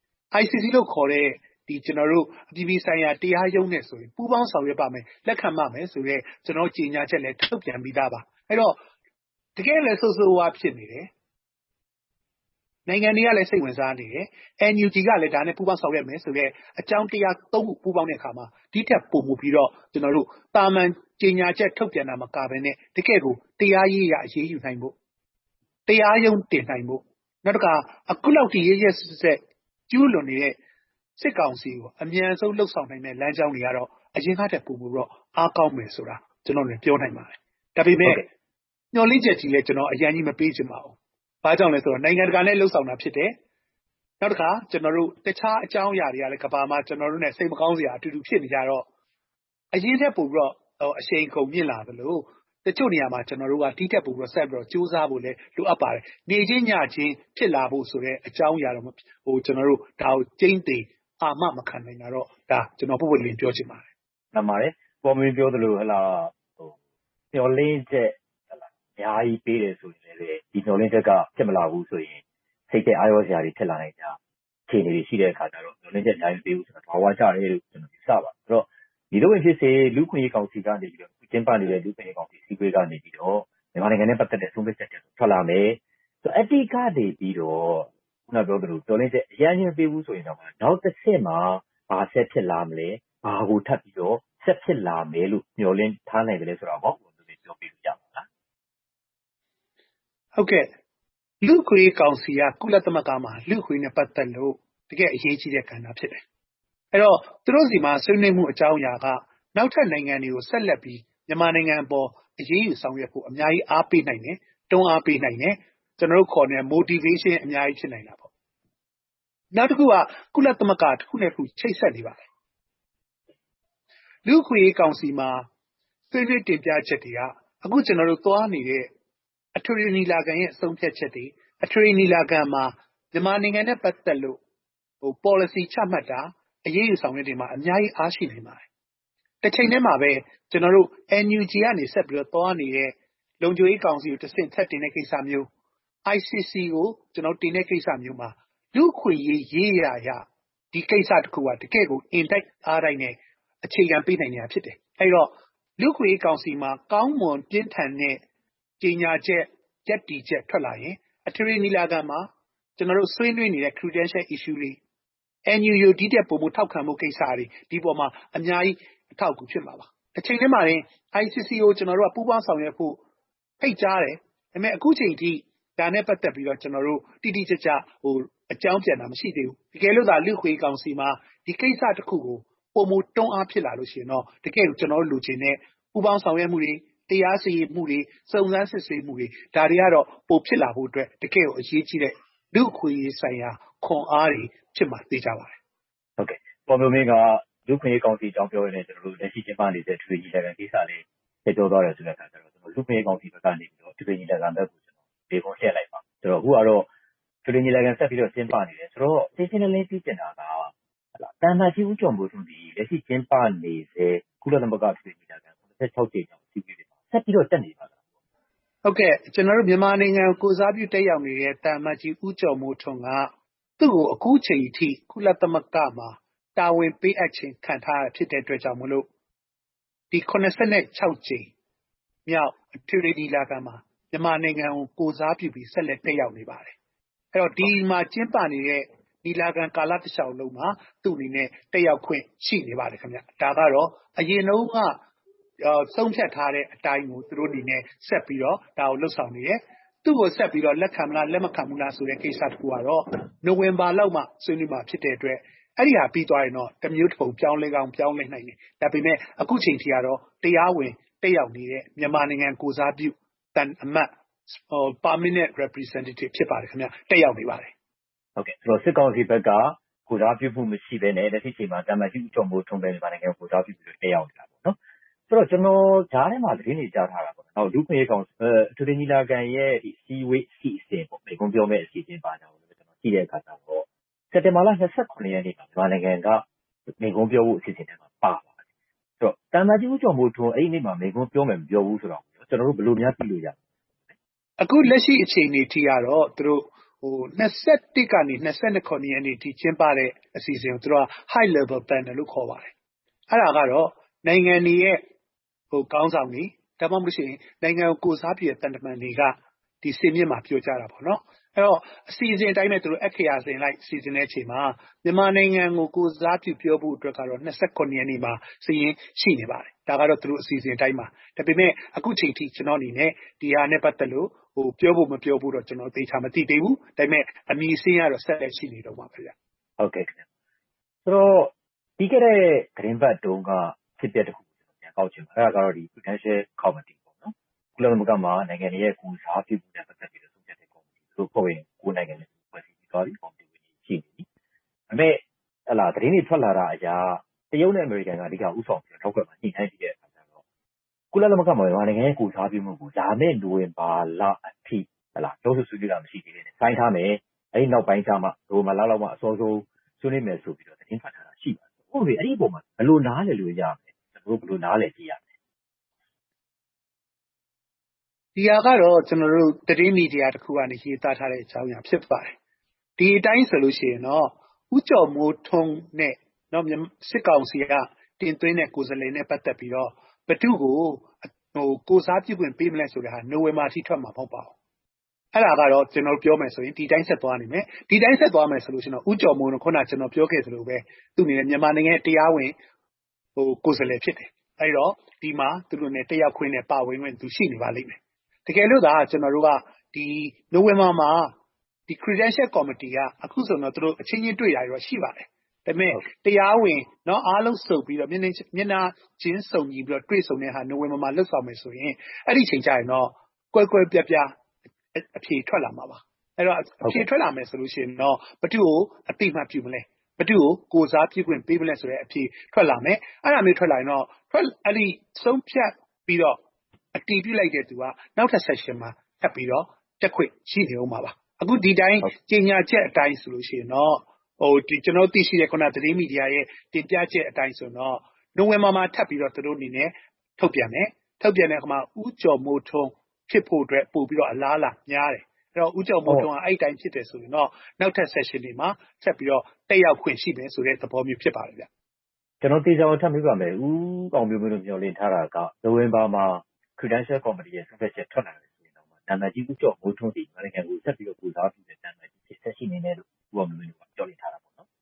I C C လို့ခေါ်တဲ့ဒီကျွန်တော်တို့အပြည်ပြည်ဆိုင်ရာတရားရုံးနဲ့ဆိုရင်ပူးပေါင်းဆောင်ရွက်ပါမယ်လက်ခံပါမယ်ဆိုတော့ကျွန်တော်ကြေညာချက်လည်းထုတ်ပြန်ပြီးသားပါအဲ့တော့တကယ်လည်းဆိုးဆိုးဝါးဖြစ်နေတယ်နိုင်ငံတွေကလည်းစိတ်ဝင်စားနေတယ် N U G ကလည်းဒါနဲ့ပူးပေါင်းဆောင်ရွက်မယ်ဆိုတော့အကြောင်းတရားသုံးခုပူးပေါင်းတဲ့အခါမှာဒီထက်ပိုမှုပြီးတော့ကျွန်တော်တို့တာမန်ကြေညာချက်ထုတ်ပြန်တာမကဘဲနဲ့တကယ်ကိုတရားရေးရအရေးယူနိုင်ဖို့တရားရုံးတင်နိုင်ဖို့နောက်တစ်ခါအခုလောက်ဒီရရဆက်ကျူးလွန်နေတဲ့စစ်ကောင်စီကိုအမြန်ဆုံးလှုပ်ဆောင်နိုင်တဲ့လမ်းကြောင်းတွေကတော့အရင်ကတည်းကပုံမှုတော့အားကောင်းမယ်ဆိုတာကျွန်တော်လည်းပြောနိုင်ပါတယ်ဒါပေမဲ့ညှော်လေးချက်ကြီးလည်းကျွန်တော်အရင်ကြီးမပေးချင်ပါဘူးဘာကြောင့်လဲဆိုတော့နိုင်ငံတကာနဲ့လှုပ်ဆောင်တာဖြစ်တယ်နောက်တစ်ခါကျွန်တော်တို့တခြားအကြောင်းအရာတွေကလည်းကဘာမှာကျွန်တော်တို့ ਨੇ စိတ်မကောင်းစရာအတူတူဖြစ်နေကြတော့အရင်ထက်ပိုပြီးတော့အရှိန်ကုန်မြင့်လာသလိုတချို့နေရာမှာကျွန်တော်တို့ကဒီထက်ပိုပြီးတော့ဆက်ပြီးတော့စူးစမ်းဖို့လည်းလိုအပ်ပါတယ်နေချင်းညချင်းဖြစ်လာဖို့ဆိုတဲ့အကြောင်းအရာတော့ဟိုကျွန်တော်တို့ဒါကိုကျင်းသေးအာမမခံနိုင်တာတော့ဒါကျွန်တော်ပုပ်ပုပ်လင်းပြောချင်ပါတယ်မှန်ပါတယ်ပေါ်မင်းပြောသလိုဟလာဟိုမျောလင်းချက်ဟလာအများကြီးပေးတယ်ဆိုရင်လည်းဒီမျောလင်းချက်ကဖြစ်မလာဘူးဆိုရင်စိတ်တဲ့အာရောစရာတွေဖြစ်လာနိုင်ကြအခြေအနေတွေရှိတဲ့အခါကျတော့မျောလင်းချက်အများကြီးပေးဘူးဆိုတော့ဘာဝကြတယ်လို့ကျွန်တော်ယူဆပါအဲ့တော့ဒီလိုဖြစ်စေလူခွင့်ရေးကောင်စီကနေပြီးတော့ကျင်းပနေတဲ့လူခွင့်ရေးကောင်စီစီကွေးကနေပြီးတော့မြန်မာနိုင်ငံနဲ့ပတ်သက်တဲ့ဆုံးဖြတ်ချက်တွေထွက်လာမယ်ဆိုအတိတ်ကနေပြီးတော့ခုနပြောသလိုမျောလင်းချက်အရင်ချင်းပေးဘူးဆိုရင်တော့နောက်တစ်ဆင့်မှာဘာဆက်ဖြစ်လာမလဲဘာကိုထပ်ပြီးတော့ဆက်ဖြစ်လာမယ်လို့မျှော်လင့်ထားနိုင်တယ်လဲဆိုတော့ဘောပြောပြလို့ရပါလားဟုတ်ကဲ့လူခွေကောင်စီကကုလသမဂ္ဂမှာလူခွေနဲ့ပတ်သက်လို့တကယ်အရေးကြီးတဲ့ကဏ္ဍဖြစ်တယ်အဲ့တော့သူတို့စီမှာဆွေးနွေးမှုအကြောင်းအရာကနောက်ထပ်နိုင်ငံတွေကိုဆက်လက်ပြီးမြန်မာနိုင်ငံအပေါ်အရေးယူဆောင်ရွက်ဖို့အများကြီးအားပေးနိုင်တယ်တွန်းအားပေးနိုင်တယ်ကျွန်တော်တို့ခေါ်တဲ့ motivation အများကြီးဖြစ်နိုင်တာပေါ့နောက်တစ်ခုကကုလသမဂ္ဂတစ်ခုနဲ့တစ်ခုချိတ်ဆက်နေပါတယ်လူခွေကောင်စီမှာဆွေးနွေးတင်ပြချက်တွေကအခုကျွန်တော်တို့သွားနေတဲ့အထွေထွေနီလာခံရဲ့အဆုံးဖြတ်ချက်တွေအထွေထွေနီလာခံမှာမြန်မာနိုင်ငံနဲ့ပတ်သက်လို့ဟို policy ချမှတ်တာအရေးယူဆောင်ရွက်တွေမှာအများကြီးအားရှိနေပါတယ်တစ်ချိန်တည်းမှာပဲကျွန်တော်တို့ N U G ကနေဆက်ပြီးတော့သွားနေတဲ့လုံခြုံရေးကောင်စီကိုတစ်ဆင့်ဆက်တင်တဲ့ကိစ္စမျိုး I C C ကိုကျွန်တော်တင်တဲ့ကိစ္စမျိုးမှာလူခွေရေးရေးရရဒီကိစ္စတစ်ခုကတကယ့်ကိုအင်တိုက်အားတိုက်နဲ့အခြေခံပေးနိုင်နေတာဖြစ်တယ်။အဲဒီတော့လူ့အခွင့်အရေးကောင်စီမှာကောင်းမွန်ပြင်းထန်တဲ့ကြေညာချက်ရပ်တည်ချက်ထွက်လာရင်အထွေထွေညီလာခံမှာကျွန်တော်တို့ဆွေးနွေးနေတဲ့ credential issue တွေ N U U ဒီတဲ့ပုံမှုထောက်ခံမှုကိစ္စတွေဒီပေါ်မှာအများကြီးအထောက်အကူဖြစ်မှာပါ။တစ်ချိန်တည်းမှာရင် I C C ကိုကျွန်တော်တို့ကပူးပေါင်းဆောင်ရွက်ဖို့ဖိတ်ကြားတယ်။ဒါပေမဲ့အခုချိန်ထိဒါနဲ့ပတ်သက်ပြီးတော့ကျွန်တော်တို့တိတိကျကျဟိုအကြောင်းပြန်တာမရှိသေးဘူး။တကယ်လို့သာလူ့အခွင့်အရေးကောင်စီမှာဒီကိစ္စတစ်ခုကိုပုံမှုတွန်းအားဖြစ်လာလို့ရှိရင်တော့တကယ်ကိုကျွန်တော်တို့လူချင်းနဲ့ပူးပေါင်းဆောင်ရွက်မှုတွေတရားစီရင်မှုတွေစုံစမ်းစစ်ဆေးမှုတွေဒါတွေကတော့ပိုဖြစ်လာဖို့အတွက်တကယ်ကိုအရေးကြီးတဲ့လူ့အခွင့်အရေးဆိုင်ရာခွန်အားတွေဖြစ်မှာသိကြပါတယ်။ဟုတ်ကဲ့။ပေါ်မျိုးမင်းကလူ့အခွင့်အရေးကောင်စီအကြောင်းပြောရတဲ့ကျွန်တော်တို့လက်ရှိကျင်းပနေတဲ့ထွေကြီးလက်ခံကိစ္စလေးပြောပြောသွားတယ်ဆိုတဲ့အခါကျတော့ကျွန်တော်လူ့အခွင့်အရေးကောင်စီဘက်ကနေပြီးတော့ထွေကြီးလက်ခံဘက်ကိုကျွန်တော်ဒီကုန်းရှင်းလိုက်ပါ။ဆိုတော့အခုကတော့ထွေကြီးလက်ခံဆက်ပြီးတော့ကျင်းပနေတယ်ဆိုတော့ရှင်းရှင်းလင်းလင်းသိချင်တာကဟုတ်လားတန်မာကြီးဦးကျော်မိုးထွန်းဒီလက်ရှိကျင်းပနေတဲ့ကုလသမဂ္ဂထွေကြီးလက်ခံ၇၆ကြိမ်ကျော်စီးပြီးတယ်ဆက်ပြီးတော့တက်နေပါလားဟုတ်ကဲ့ကျွန်တော်တို့မြန်မာနိုင်ငံကိုစားပြုတက်ရောက်နေတဲ့တန်မာကြီးဦးကျော်မိုးထွန်းကသူ့ကိုအခုချိန်ထိကုလသမဂ္ဂမှာတာဝန်ပေးအပ်ခြင်းခံထားရဖြစ်တဲ့အတွက်ကြောင့်မလို့ဒီ၇၆ကြိမ်မြောက်အထွေထွေညီလာခံမှာမြန်မာနိုင်ငံကိုကိုစားပြုပြီးဆက်လက်တက်ရောက်နေပါတယ်။အဲ့တော့ဒီမှာကျင်းပနေတဲ့ညီလာခံကာလတစ်လျှောက်လုံးမှာသူ့အနေနဲ့တက်ရောက်ခွင့်ရှိနေပါတယ်ခင်ဗျ။ဒါကတော့အရင်တုန်းကဆုံးဖြတ်ထားတဲ့အတိုင်းကိုသူတို့အနေနဲ့ဆက်ပြီးတော့ဒါကိုလှုပ်ဆောင်နေတယ်။သူ့ကိုဆက်ပြီးတော့လက်ခံမလားလက်မခံဘူးလားဆိုတဲ့ကိစ္စတခုကတော့နိုဝင်ဘာလောက်မှဆွေးနွေးမှာဖြစ်တဲ့အတွက်အဲ့ဒီဟာပြီးသွားရင်တော့တမျိုးတစ်ပုံပြောင်းလဲကောင်းပြောင်းလဲနိုင်တယ်။ဒါပေမဲ့အခုချိန်ထိကတော့တရားဝင်တက်ရောက်နေတဲ့မြန်မာနိုင်ငံကိုစားပြုတန်အမတ် permanent representative ဖြစ်ပါတယ်ခင်ဗျ။တက်ရောက်နေပါတယ်။ဟုတ်ကဲ့ဆိုတော့စစ်ကောင်စီဘက်ကကိုစားပြုမှုမရှိဘဲနဲ့လက်ရှိချိန်မှာတမန်ကြီးဦးကျော်မိုးထွန်းပဲမြန်မာနိုင်ငံကိုစားပြုပြီးတက်ရောက်နေတာပေါ့နော်။ဆိုတော့ကျွန်တော်ဂျားထဲမှာသတင်းတွေကြားထားတာပေါ့နော်။လူ့ခွင့်ရေးကောင်အထူးညီလာခံရဲ့ဒီစီဝေးစီစဉ်ပေါ့ဒီကုန်းပြောမဲ့အစီအစဉ်ပါကြအောင်လို့ကျွန်တော်ကြည့်တဲ့အခါကျတော့စက်တင်ဘာလ၂၇ရက်နေ့မှာမြန်မာနိုင်ငံကမိန့်ခွန်းပြောဖို့အစီအစဉ်တွေမှာပါပါတယ်။ဆိုတော့တန်မာကြီးဦးကျော်မိုးထွန်းအဲ့ဒီနေ့မှာမိန့်ခွန်းပြောမယ်မပြောဘူးဆိုတော့ကျွန်တော်တို့ဘယ်လိုများသိလို့ရလဲ။အခုလက်ရှိအခြေအနေထိကတော့သူတို့ဟို၂၁ကနေ၂၂ရက်နေ့ထိကျင်းပတဲ့အစီအစဉ်ကိုသူတို့က high level panel လို့ခေါ်ပါတယ်။အဲ့ဒါကတော့နိုင်ငံတွေရဲ့ဟိုကောင်းဆောင်တွေဒါမှမဟုတ်ရှင်နိုင်ငံကိုကိုစားပြုတဲ့တန်တမန်တွေကဒီစင်မြင့်မှာပြောကြတာပေါ့နော်။အဲ့တော့အစီအစဉ်အတိုင်းပဲသူတို့အခရာစင်လိုက်စီစဉ်တဲ့အချိန်မှာမြန်မာနိုင်ငံကိုကိုစားပြုပြောဖို့အတွက်ကတော့၂၉ရက်နေ့မှာစီရင်ရှိနေပါတယ်။ဒါကတော့သူတို့အစီအစဉ်အတိုင်းပါ။ဒါပေမဲ့အခုချိန်ထိကျွန်တော်အနေနဲ့ဒီဟာနဲ့ပတ်သက်လို့ဟိုပြောဖို့မပြောဖို့တော့ကျွန်တော်သိချာမသိသေးဘူး။ဒါပေမဲ့အမည်စင်းရတော့ဆက်လက်ရှိနေတော့ပါဗျာ။ဟုတ်ကဲ့ခင်ဗျ။ဆိုတော့ဒီကနေ့ဂရင်းဘတ်တုံးကဖြစ်တဲ့တခုပြန်ကောက်ချင်ပါအဲ့ဒါကတော့ဒီ Prudential Committee ပေါ့နော်။ကုလသမဂ္ဂမှာနိုင်ငံရဲ့ကိုစားပြုမှုနဲ့ပတ်သက်ပြီးတော့ဆုံးဖြတ်တဲ့ကော်မတီတို့ဖွဲ့ဝင်ကိုနိုင်ငံနဲ့ဖွဲ့စည်းပြီးသွားပြီးကော်မတီဝင်ရှိနေပြီ။ဒါပေမဲ့ဟလာသတင်းတွေထွက်လာတာအရာတရုတ်နဲ့အမေရိကန်ကအဓိကဥဆောင်ပြီးတော့ထောက်ကွယ်မှာညှိနှိုင်းပြီးတဲ့အခါကျတော့ကုလသမဂ္ဂမှာမြန်မာနိုင်ငံရဲ့ကိုစားပြုမှုကိုလာမယ့်နိုဝင်ဘာလအထိဟလာပြောဆိုဆွေးနွေးတာမရှိသေးတဲ့စိုင်းထားမယ်အဲ့ဒီနောက်ပိုင်းကျမှနိုဝင်ဘာလလောက်မှအစောဆုံးဆွေးနွေးမယ်ဆိုပြီးတော့သတင်းထွက်ထားတာရှိပါတယ်။ဟုတ်ပြီအဲ့ဒီပုံမှာဘယ်လိုနားလည်လို့ရမလဲကျွန်တော်တို့ဘယ်လိုနားလည်ကြည့်ရမလဲဒီဟာကတော့ကျွန်တော်တို့သတင်းမီဒီယာတစ်ခုကနေရေးသားထားတဲ့အကြောင်းအရာဖြစ်ပါတယ်။ဒီအတိုင်းဆိုလို့ရှိရင်တော့ဦးကျော်မိုးထွန်းနဲ့နော်စစ်ကောင်စီကတင်သွင်းတဲ့ကိုယ်စားလှယ်နဲ့ပတ်သက်ပြီးတော့ဘသူကိုဟိုကိုစားပြုခွင့်ပေးမလဲဆိုတဲ့ဟာနိုဝင်ဘာထိထွက်မှာမဟုတ်ပါဘူး။အဲ့ဒါကတော့ကျွန်တော်ပြောမယ်ဆိုရင်ဒီတိုင်းဆက်သွားနိုင်မယ်။ဒီတိုင်းဆက်သွားမယ်ဆိုလို့ရှိရင်တော့ဦးကျော်မိုးထွန်းခုနကကျွန်တော်ပြောခဲ့သလိုပဲသူ့အနေနဲ့မြန်မာနိုင်ငံတရားဝင်ဟိုကိုယ်စားလှယ်ဖြစ်တယ်။အဲ့တော့ဒီမှာသူတို့နဲ့တက်ရောက်ခွင့်နဲ့ပါဝင်ခွင့်သူရှိနေပါလိမ့်မယ်။တကယ်လို့သာကျွန်တော်တို့ကဒီနိုဝင်ဘာမှာဒီ Credential Committee ကအခုဆိုတော့သူတို့အချင်းချင်းတွေ့တာရောရှိပါတယ်။ဒါပေမဲ့တရားဝင်เนาะအားလုံးစုပ်ပြီးတော့မျက်နှာမျက်နှာချင်းစုံညီပြီးတော့တွေ့ဆုံတဲ့ဟာနိုဝင်ဘာမှာလှုပ်ဆောင်မယ်ဆိုရင်အဲ့ဒီချိန်ကျရင်တော့ကွဲကွဲပြားပြားအဖြေထွက်လာမှာပါ။အဲ့တော့အဖြေထွက်လာမယ်ဆိုလို့ရှိရင်တော့ဘသူ့ကိုအတိမတ်ပြုမလဲ။ဘသူ့ကိုကိုစားပြုခွင့်ပေးမလဲဆိုတဲ့အဖြေထွက်လာမယ်။အဲ့ဒါမျိုးထွက်လာရင်တော့ထွက်အဲ့ဒီဆုံးဖြတ်ပြီးတော့အတည်ပြုလိုက်တဲ့သူကနောက်ထပ် session မှာထပ်ပြီးတော့တက်ခွင့်ရှိနေဦးမှာပါ။အခုဒီတိုင်းကြီးညာချက်အတိုင်းဆိုလို့ရှိရင်တော့ဟိုဒီကျွန်တော်သိရှိတဲ့ခုနသတင်းမီဒီယာရဲ့တင်ပြချက်အတိုင်းဆိုတော့နိုဝင်ဘာမှာထပ်ပြီးတော့သူတို့အနေနဲ့ထုတ်ပြန်မယ်။ထုတ်ပြန်တဲ့အခါမှာဦးကျော်မိုးထွန်းဖြစ်ဖို့အတွက်ပို့ပြီးတော့အလားအလာများတယ်အဲ့တော့ဦးကျော်မိုးထွန်းကအဲ့တိုင်းဖြစ်တယ်ဆိုရင်တော့နောက်ထပ် session တွေမှာဆက်ပြီးတော့တက်ရောက်ခွင့်ရှိမယ်ဆိုတဲ့သဘောမျိုးဖြစ်ပါတယ်ဗျကျွန်တော်တေချာအောင်ထပ်ပြီးပါမယ်ဦးအောင်မျိုးမျိုးတို့မျှော်လင့်ထားတာကနိုဝင်ဘာမှာ Credential Committee ရဲ့ ဆုံးဖြတ်ချက်ထွက်လာတယ်ဆိုရင်တော့နာမည်ကြီးဦးကျော်မိုးထွန်းဒီနိုင်ငံကိုဆက်ပြီးတော့ပူစားပြီးတဲ့နာမည်ကြီးဖြစ်ဆက်ရှိနေတယ်လို့ဦးအောင်မျိုးမျိုးတို့ပြောလင့်ထားတာပေါ့နော်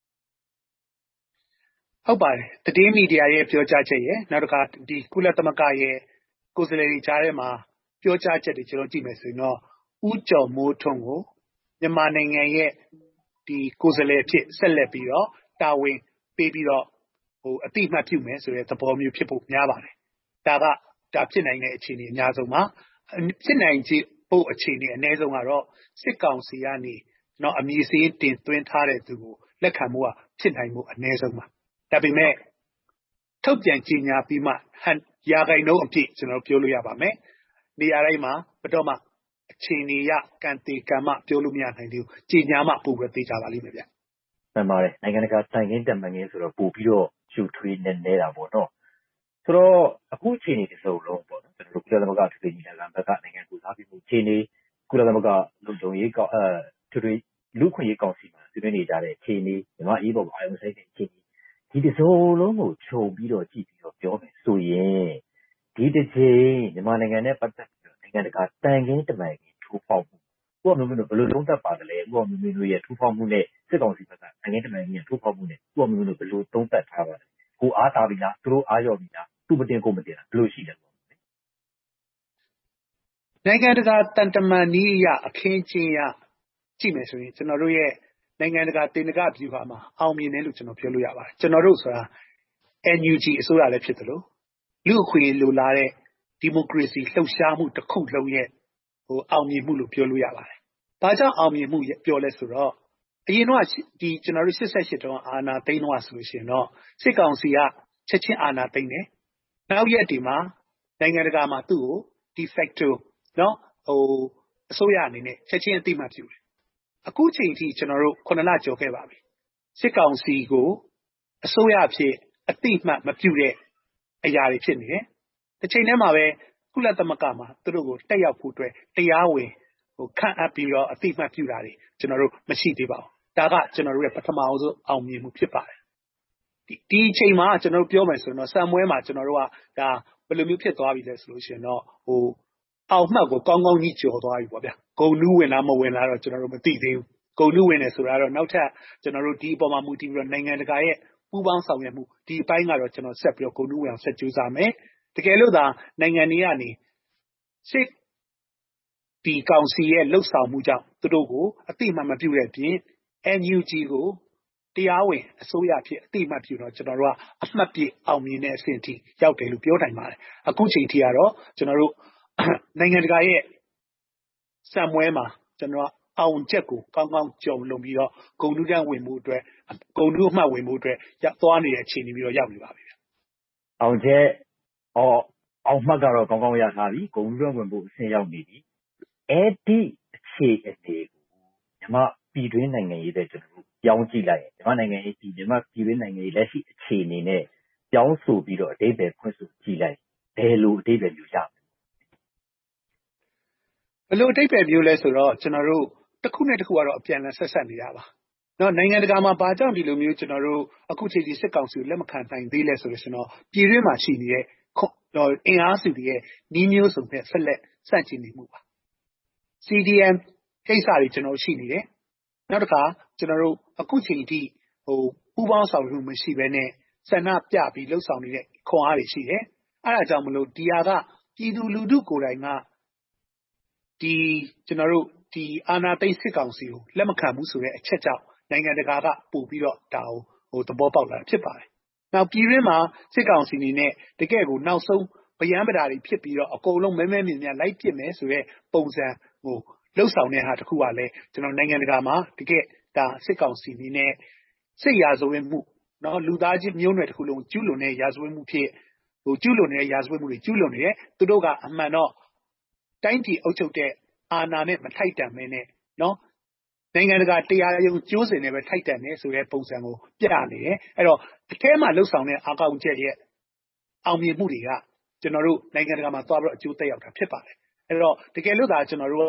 ဟုတ်ပါတယ်သတင်းမီဒီယာရဲ့ပြောကြားချက်ရဲ့နောက်တစ်ခါဒီကုလသမဂ္ဂရဲ့ကိုယ်စားလှယ်တွေကြားထဲမှာပြောကြားချက်တွေကျွန်တော်ကြည့်မယ်ဆိုရင်တော့ဦးကျော်မိုးထွန်းကိုမြန်မာနိုင်ငံရဲ့ဒီကိုယ်စားလှယ်ဖြစ်ဆက်လက်ပြီးတော့တာဝန်ပေးပြီးတော့ဟိုအတိအမှတ်ပြုမယ်ဆိုတဲ့သဘောမျိုးဖြစ်ဖို့များပါတယ်ဒါကဒါဖြစ်နိုင်တဲ့အခြေအနေအများဆုံးပါဖြစ်နိုင်ခြင်းဖို့အခြေအနေအနည်းဆုံးကတော့စစ်ကောင်စီကနေတော့အမည်စည်းတင်သွင်းထားတဲ့သူကိုလက်ခံမှုကဖြစ်နိုင်မှုအနည်းဆုံးပါဒါပေမဲ့ထုတ်ပြန်ကြေညာပြီးမှရာဂိုင်နှုန်းအပြည့်ကျွန်တော်ပြောလို့ရပါမယ်နေရာတိုင်းမှာဘယ်တော့မှအခြေအနေရကံတေကံမှပြောလို့မရနိုင်သေးဘူးကြေညာမှပို့ပြီးသိကြပါလိမ့်မယ်ဗျမှန်ပါတယ်နိုင်ငံတကာတိုင်ခင်းတမန်ခင်းဆိုတော့ပို့ပြီးတော့ရှုထွေးနေနေတာပေါ့နော်ဆိုတော့အခုအခြေအနေတစ်စုံလုံးပေါ့နော်ကျွန်တော်တို့ကုလသမဂ္ဂထွေထွေညီလာခံဘက်ကနိုင်ငံကိုစားပြီးမှုအခြေအနေကုလသမဂ္ဂလုံခြုံရေးကောင်အဲထွေထွေလူခွင့်ရေးကောင်စီမှာဆွေးနွေးနေကြတဲ့အခြေအနေမြန်မာအေးပေါ်အာရုံစိုက်တဲ့အခြေအနေဒီတစ်စုံလုံးကိုခြုံပြီးတော့ကြည့်ပြီးတော့ပြောမယ်ဆိုရင်ဒီတစ်ချိန်မြန်မာနိုင်ငံနဲ့ပတ်သက်ပြီးတော့နိုင်ငံတကာတိုင်ခင်းတမန်ခင်းထိုးဖောက်မှုဥပမာမျိုးဘယ်လိုလုံးသက်ပါတယ်လဲဥပမာမျိုးတို့ရဲ့ထိုးဖောက်မှုနဲ့စစ်ကောင်စီဘက်ကတိုင်ခင်းတမန်ခင်းရဲ့ထိုးဖောက်မှုနဲ့ဥပမာမျိုးတို့ဘယ်လိုသုံးသပ်ထားပါလဲကိုအားတာပြီလားသူတို့အားရော့ပြီလားသူ့မတင်ကိုမတင်လားဘယ်လိုရှိလဲနိုင်ငံတကာတန်တမန်နည်းရအခင်းချင်းရကြည့်မယ်ဆိုရင်ကျွန်တော်တို့ရဲ့နိုင်ငံတကာတင်နကဗျူဟာမှာအောင်မြင်တယ်လို့ကျွန်တော်ပြောလို့ရပါတယ်ကျွန်တော်တို့ဆိုတာ N U G အစိုးရလည်းဖြစ်တယ်လို့လူအခွင့်လိုလားတဲ့ဒီမိုကရေစီလှုပ်ရှားမှုတစ်ခုလုံးရဲ့ဟိုအောင်မြင်မှုလို့ပြောလို့ရပါတယ်။ဘာကြောင့်အောင်မြင်မှုပြောလဲဆိုတော့အရင်တော့ဒီကျွန်တော်တို့၈၈တောင်အာဏာသိမ်းတော့ဆိုလို့ရှိရင်တော့စစ်ကောင်စီကချက်ချင်းအာဏာသိမ်းတယ်။နောက်ရက်ဒီမှာနိုင်ငံတကာမှာသူ့ကို de facto နော်ဟိုအစိုးရအနေနဲ့ချက်ချင်းအသိမှတ်ပြုတယ်။အခုချိန်ထိကျွန်တော်တို့ခုနှစ်လကျော်ခဲ့ပါပြီ။စစ်ကောင်စီကိုအစိုးရဖြစ်အသိမှတ်မပြုတဲ့အရာတွေဖြစ်နေတယ်။တစ်ချိန်တည်းမှာပဲကုလသမဂ္ဂမှာသူတို့ကိုတက်ရောက်ဖို့အတွက်တရားဝင်ဟိုခန့်အပ်ပြီးတော့အသိမှတ်ပြုတာတွေကျွန်တော်တို့မရှိသေးပါဘူး။ဒါကကျွန်တော်တို့ရဲ့ပထမအောင်ဆုံးအောင်မြင်မှုဖြစ်ပါတယ်။ဒီဒီအချိန်မှာကျွန်တော်တို့ပြောမယ်ဆိုရင်တော့စံမွဲမှာကျွန်တော်တို့ကဒါဘယ်လိုမျိုးဖြစ်သွားပြီလဲဆိုလို့ရှိရင်တော့ဟိုအောင်မှတ်ကိုကောင်းကောင်းကြီးကျော်သွားပြီပေါ့ဗျာ။ဂုံနူးဝင်လားမဝင်လားတော့ကျွန်တော်တို့မသိသေးဘူး။ဂုံနူးဝင်တယ်ဆိုတာတော့နောက်ထပ်ကျွန်တော်တို့ဒီအပေါ်မှာမူတည်ပြီးတော့နိုင်ငံတကာရဲ့ပူးပေါင်းဆောင်ရွက်မှုဒီအပိုင်းကတော့ကျွန်တော်ဆက်ပြီးတော့ဂုံနူးဝင်အောင်ဆက်ကြိုးစားမယ်။တကယ်လို့သာနိုင်ငံတွေကနေစစ်ဒီကောင်စီရဲ့လှုပ်ဆောင်မှုကြောင့်သူတို့ကိုအတိအမှန်မပြုတဲ့အပြင် N U G ကိုတရားဝင်အစိုးရဖြစ်အတိအမှန်ပြုတော့ကျွန်တော်တို့ကအမှတ်ပြအောင်မြင်တဲ့အဆင့်အထိရောက်တယ်လို့ပြောနိုင်ပါတယ်အခုချိန်ထိကတော့ကျွန်တော်တို့နိုင်ငံတကာရဲ့စံမွဲမှာကျွန်တော်အောင်ချက်ကိုကောင်းကောင်းကြုံလုံပြီးတော့ဂုံတူးတန်းဝင်မှုအတွက်ဂုံတူးအမှတ်ဝင်မှုအတွက်ရောက်သွားနေတဲ့အခြေအနေပြီးတော့ရောက်နေပါပြီအောင်ချက်အော်အောင်မှတ်ကတော့ကောင်းကောင်းရထားပြီဂုံတူးတန်းဝင်ဖို့အဆင့်ရောက်နေပြီအဲ့ဒီအခြေအနေကိုမြန်မာပြည်တွင်းနိုင်ငံရေးတဲ့ကျွန်တော်တို့ပြောင်းကြည့်လိုက်ရင်မြန်မာနိုင်ငံရေးဒီမြန်မာပြည်တွင်းနိုင်ငံရေးလက်ရှိအခြေအနေနဲ့ပြောင်းဆိုပြီးတော့အဓိပ္ပာယ်ဖွင့်ဆိုကြည့်လိုက်ဘယ်လိုအဓိပ္ပာယ်မျိုးရမလဲဘယ်လိုအဓိပ္ပာယ်မျိုးလဲဆိုတော့ကျွန်တော်တို့တစ်ခုနဲ့တစ်ခုကတော့အပြန်အလှန်ဆက်ဆက်နေတာပါနော်နိုင်ငံတကာမှာဘာကြောင့်ဒီလိုမျိုးကျွန်တော်တို့အခုချိန်ဒီစစ်ကောင်စီကိုလက်မခံနိုင်သေးလဲဆိုလို့ရှင်တော့ပြည်တွင်းမှာရှိနေတဲ့အင်အားစုတွေရဲ့နီးမျိုးစုံနဲ့ဆက်လက်စန့်ကျင်နေမှုပါ C D M ကိစ္စတွေကျွန်တော်ရှိနေတယ်နောက်တစ်ခါကျွန်တော်တို့အခုချိန်ထိဟိုပူးပေါင်းဆောင်ရွက်မှုမရှိဘဲနဲ့ဆန္ဒပြပြီးလှုပ်ဆောင်နေတဲ့ခွန်အားတွေရှိတယ်အဲ့ဒါကြောင့်မလို့ဒီဟာကပြည်သူလူထုကိုယ်တိုင်ကဒီကျွန်တော်တို့ဒီအာဏာသိမ်းစစ်ကောင်စီကိုလက်မခံဘူးဆိုတဲ့အချက်ကြောင့်နိုင်ငံတကာကပို့ပြီးတော့ဒါကိုဟိုသဘောပေါက်လာဖြစ်ပါတယ်။နောက်ပြည်တွင်းမှာစစ်ကောင်စီအနေနဲ့တကယ့်ကိုနောက်ဆုံးဗျမ်းပဒါတွေဖြစ်ပြီးတော့အကုန်လုံးမဲမဲမြင်မြင်လိုက်ပြစ်မယ်ဆိုတဲ့ပုံစံဟိုလှုပ်ဆောင်တဲ့ဟာတခုကလည်းကျွန်တော်နိုင်ငံတကာမှာတကယ့်ဒါစစ်ကောင်စီအနေနဲ့စစ်ရာဇဝတ်မှုနော်လူသားချင်းမျိုးနွယ်တစ်ခုလုံးကျူးလွန်တဲ့ရာဇဝတ်မှုဖြစ်ဟိုကျူးလွန်နေတဲ့ရာဇဝတ်မှုတွေကျူးလွန်နေတယ်သူတို့ကအမှန်တော့တိုင်းပြည်အုပ်ချုပ်တဲ့အာဏာနဲ့မထိုက်တန်မဲနဲ့နော်နိုင်ငံတကာတရားရုံးကျိုးစင်နဲ့ပဲထိုက်တန်နေဆိုတဲ့ပုံစံကိုပြနေတယ်အဲ့တော့အထဲမှာလှုပ်ဆောင်တဲ့အာကောင်ချက်ရဲ့အောင်မြင်မှုတွေကကျွန်တော်တို့နိုင်ငံတကာမှာသွားပြီးတော့အကျိုးသက်ရောက်တာဖြစ်ပါတယ်အဲ့တော့တကယ်လို့သာကျွန်တော်တို့က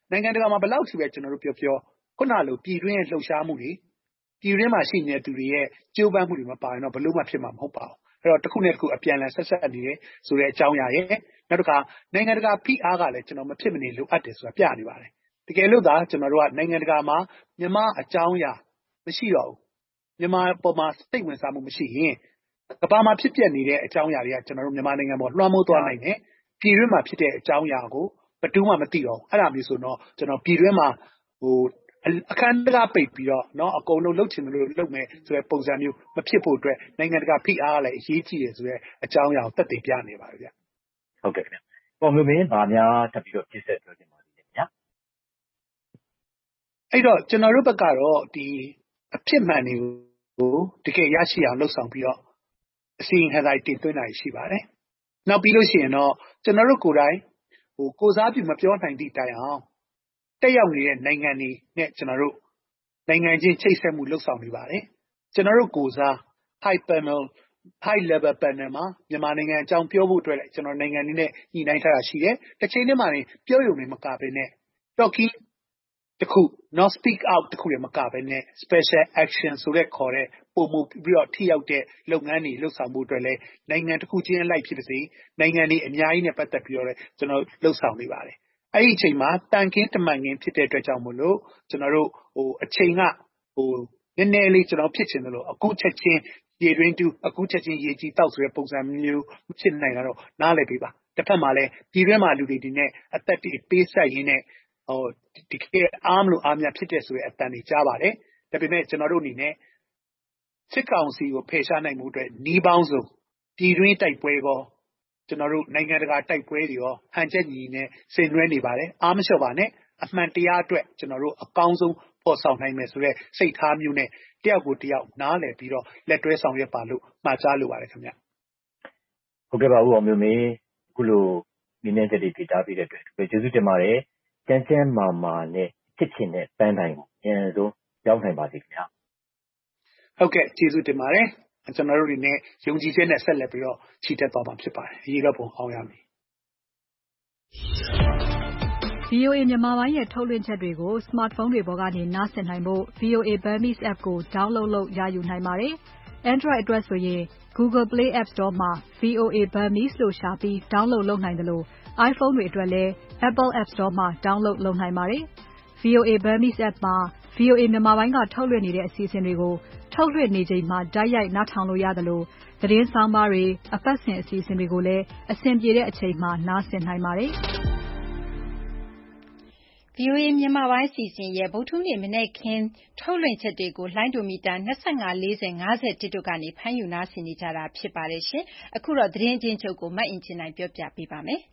နိုင်ငံတကာမှာဘယ်လောက်ထိပဲကျွန်တော်တို့ပြောပြောခုနလိုပြည်တွင်းရဲ့လှုပ်ရှားမှုတွေပြည်တွင်းမှာရှိနေတဲ့သူတွေရဲ့ကြိုးပမ်းမှုတွေမပါရင်တော့ဘလို့မှဖြစ်မှာမဟုတ်ပါဘူးအဲ့တော့တစ်ခုနဲ့တစ်ခုအပြန်အလှန်ဆက်ဆက်နေတယ်ဆိုတဲ့အကြောင်းအရာရဲ့နောက်တစ်ခါနိုင်ငံတကာဖိအားကလည်းကျွန်တော်မဖြစ်မနေလိုအပ်တယ်ဆိုတာပြနေပါတယ်တကယ်လို့သာကျွန်တော်တို့ကနိုင်ငံတကာမှာမြန်မာအကြောင်းအရာမရှိတော့ဘူးမြန်မာပေါ်မှာစိတ်ဝင်စားမှုမရှိရင်ကမ္ဘာမှာဖြစ်ပျက်နေတဲ့အကြောင်းအရာတွေကကျွန်တော်တို့မြန်မာနိုင်ငံပေါ်လွှမ်းမိုးသွားနိုင်တယ်ပြည်တွင်းမှာဖြစ်တဲ့အကြောင်းအရာကိုဘယ်သူမှမသိတော့ဘူးအဲ့ဒါမျိုးဆိုတော့ကျွန်တော်ပြည်တွင်းမှာဟိုအခမ်းအနားပိတ်ပြီးတော့เนาะအကုန်လုံးလှုပ်ချင်လို့လှုပ်မယ်ဆိုတဲ့ပုံစံမျိုးမဖြစ်ဖို့အတွက်နိုင်ငံတကာဖိအားကလည်းအရေးကြီးတယ်ဆိုတဲ့အကြောင်းအရာကိုသက်သေပြနေပါတယ်ဗျဟုတ်ကဲ့ခင်ဗျပေါ်မျိုးမင်းဗာများထပ်ပြီးတော့ပြည့်စက်ပြောချင်ပါတယ်ခင်ဗျအဲ့တော့ကျွန်တော်တို့ဘက်ကတော့ဒီအဖြစ်မှန်တွေကိုတကယ်ရရှိအောင်လှုပ်ဆောင်ပြီးတော့အစီရင်ခံစာတင်သွင်းတာရှိပါတယ်နောက်ပြီးလို့ရှိရင်တော့ကျွန်တော်တို့ကိုယ်တိုင်ဟိုကိုစားပြုမပြောနိုင်သည့်တိုင်အောင်တက်ရောက်နေတဲ့နိုင်ငံတွေနဲ့ကျွန်တော်တို့နိုင်ငံချင်းချိတ်ဆက်မှုလှုပ်ဆောင်နေပါတယ်ကျွန်တော်တို့ကိုစား high panel high level panel မှာမြန်မာနိုင်ငံအကြောင်းပြောဖို့အတွက်လည်းကျွန်တော်နိုင်ငံတွေနဲ့ညှိနှိုင်းထားတာရှိတယ်တစ်ချိန်တည်းမှာနေပြောရုံနဲ့မကဘဲနဲ့ talking တခု not speak out တခုလည်းမကဘဲနဲ့ special action ဆိုတဲ့ခေါ်တဲ့ပုံမှုပြီးတော့ထိရောက်တဲ့လုပ်ငန်းတွေလှုပ်ဆောင်မှုအတွက်လည်းနိုင်ငံတစ်ခုချင်းအလိုက်ဖြစ်ပါစေနိုင်ငံတွေအများကြီးနဲ့ပတ်သက်ပြီးတော့လည်းကျွန်တော်လှုပ်ဆောင်နေပါတယ်အဲ့ဒီအချိန်မှာတန်ခင်းတမန်ခင်းဖြစ်တဲ့အတွက်ကြောင့်မို့လို့ကျွန်တော်တို့ဟိုအချိန်ကဟိုနည်းနည်းလေးကျွန်တော်ဖြစ်ချင်တယ်လို့အခုချက်ချင်းရေတွင်းတူအခုချက်ချင်းရေကြီးတောက်ဆိုတဲ့ပုံစံမျိုးဖြစ်နိုင်တာတော့နားလည်ပေးပါတစ်ဖက်မှာလည်းပြည်တွင်းမှာလူတွေဒီနဲ့အသက်တွေပေးဆက်ရင်းနဲ့ဟိုဒီကအားမလို့အားများဖြစ်တဲ့ဆိုတဲ့အတန်တွေကြားပါတယ်ဒါပေမဲ့ကျွန်တော်တို့အနေနဲ့စစ်ကောင်စီကိုဖယ်ရှားနိုင်မှုအတွက်နှီးပေါင်းစုံပြည်တွင်းတိုက်ပွဲကောကျွန်တော်တို့နိုင်ငံတကာတိုက်ပွဲတွေရောဟန်ချက်ညီနဲ့ဆင်နွှဲနေပါတယ်အားမလျှော့ပါနဲ့အမှန်တရားအတွက်ကျွန်တော်တို့အကောင်းဆုံးပေါ်ဆောင်နိုင်မယ်ဆိုတဲ့စိတ်ထားမျိုးနဲ့တယောက်ကိုတယောက်နားလည်ပြီးတော့လက်တွဲဆောင်ရွက်ပါလို့မှာကြားလိုပါတယ်ခင်ဗျဟုတ်ကဲ့ပါဦးအောင်မျိုးမင်းခုလိုမြင်းမြန်းချက်တွေပြတာပြီးတဲ့အတွက်ကျေးဇူးတင်ပါတယ်ကျန်းကျန်းမာမာနဲ့ဖြစ်ချင်တဲ့ပန်းတိုင်းကိုအရင်ဆုံးရောက်နိုင်ပါစေခင်ဗျာဟုတ်ကဲ့ကျေးဇူးတင်ပါတယ်ကျွန်တော်တို့တွေနဲ့ယုံကြည်ချက်နဲ့ဆက်လက်ပြီးတော့ချီတက်သွားမှာဖြစ်ပါတယ်အရေးတော့ပုံအောင်ရမည်ဗွီအိုအေ မြန်မာပိုင်းရဲ့ထုတ်လွှင့်ချက်တွေကို smartphone တွေပေါ်ကနေနားဆင်နိုင်ဖို့ ဗွီအိုအေ Burmese app ကို download လုပ်ရယူနိုင်ပါတယ်။ Android အတွက်ဆိုရင် Google Play App Store မှာ ဗွီအိုအေ Burmese လို့ရှာပြီး download လုပ်နိုင်တယ်လို့ iPhone တွေအတွက်လည်း Apple App Store မှာ download လုပ်နိုင်ပါတယ်။ ဗွီအိုအေ Burmese app မှာ ဗွီအိုအေ မြန်မာပိုင်းကထုတ်လွှင့်နေတဲ့အစီအစဉ်တွေကိုထုတ်လွှင့်နေချိန်မှာတိုက်ရိုက်နားထောင်လို့ရသလိုသတင်းဆောင်းပါးတွေအပတ်စဉ်အစီအစဉ်တွေကိုလည်းအဆင်ပြေတဲ့အချိန်မှာနားဆင်နိုင်ပါတယ်။ဗွီအိုအေမြန်မာပိုင်းအစီအစဉ်ရဲ့ဗုဒ္ဓဟူးနေ့မနက်ခင်းထုတ်လွှင့်ချက်တွေကိုလိုင်းဒိုမီတာ၂၅ ၄၀ ၅၁တို့ကနေဖမ်းယူနားဆင်နေကြတာဖြစ်ပါတယ်ရှင်။အခုတော့သတင်းချင်းချုပ်ကိုမအင်ကြင်းနိုင်ပြောပြပေးပါမယ်။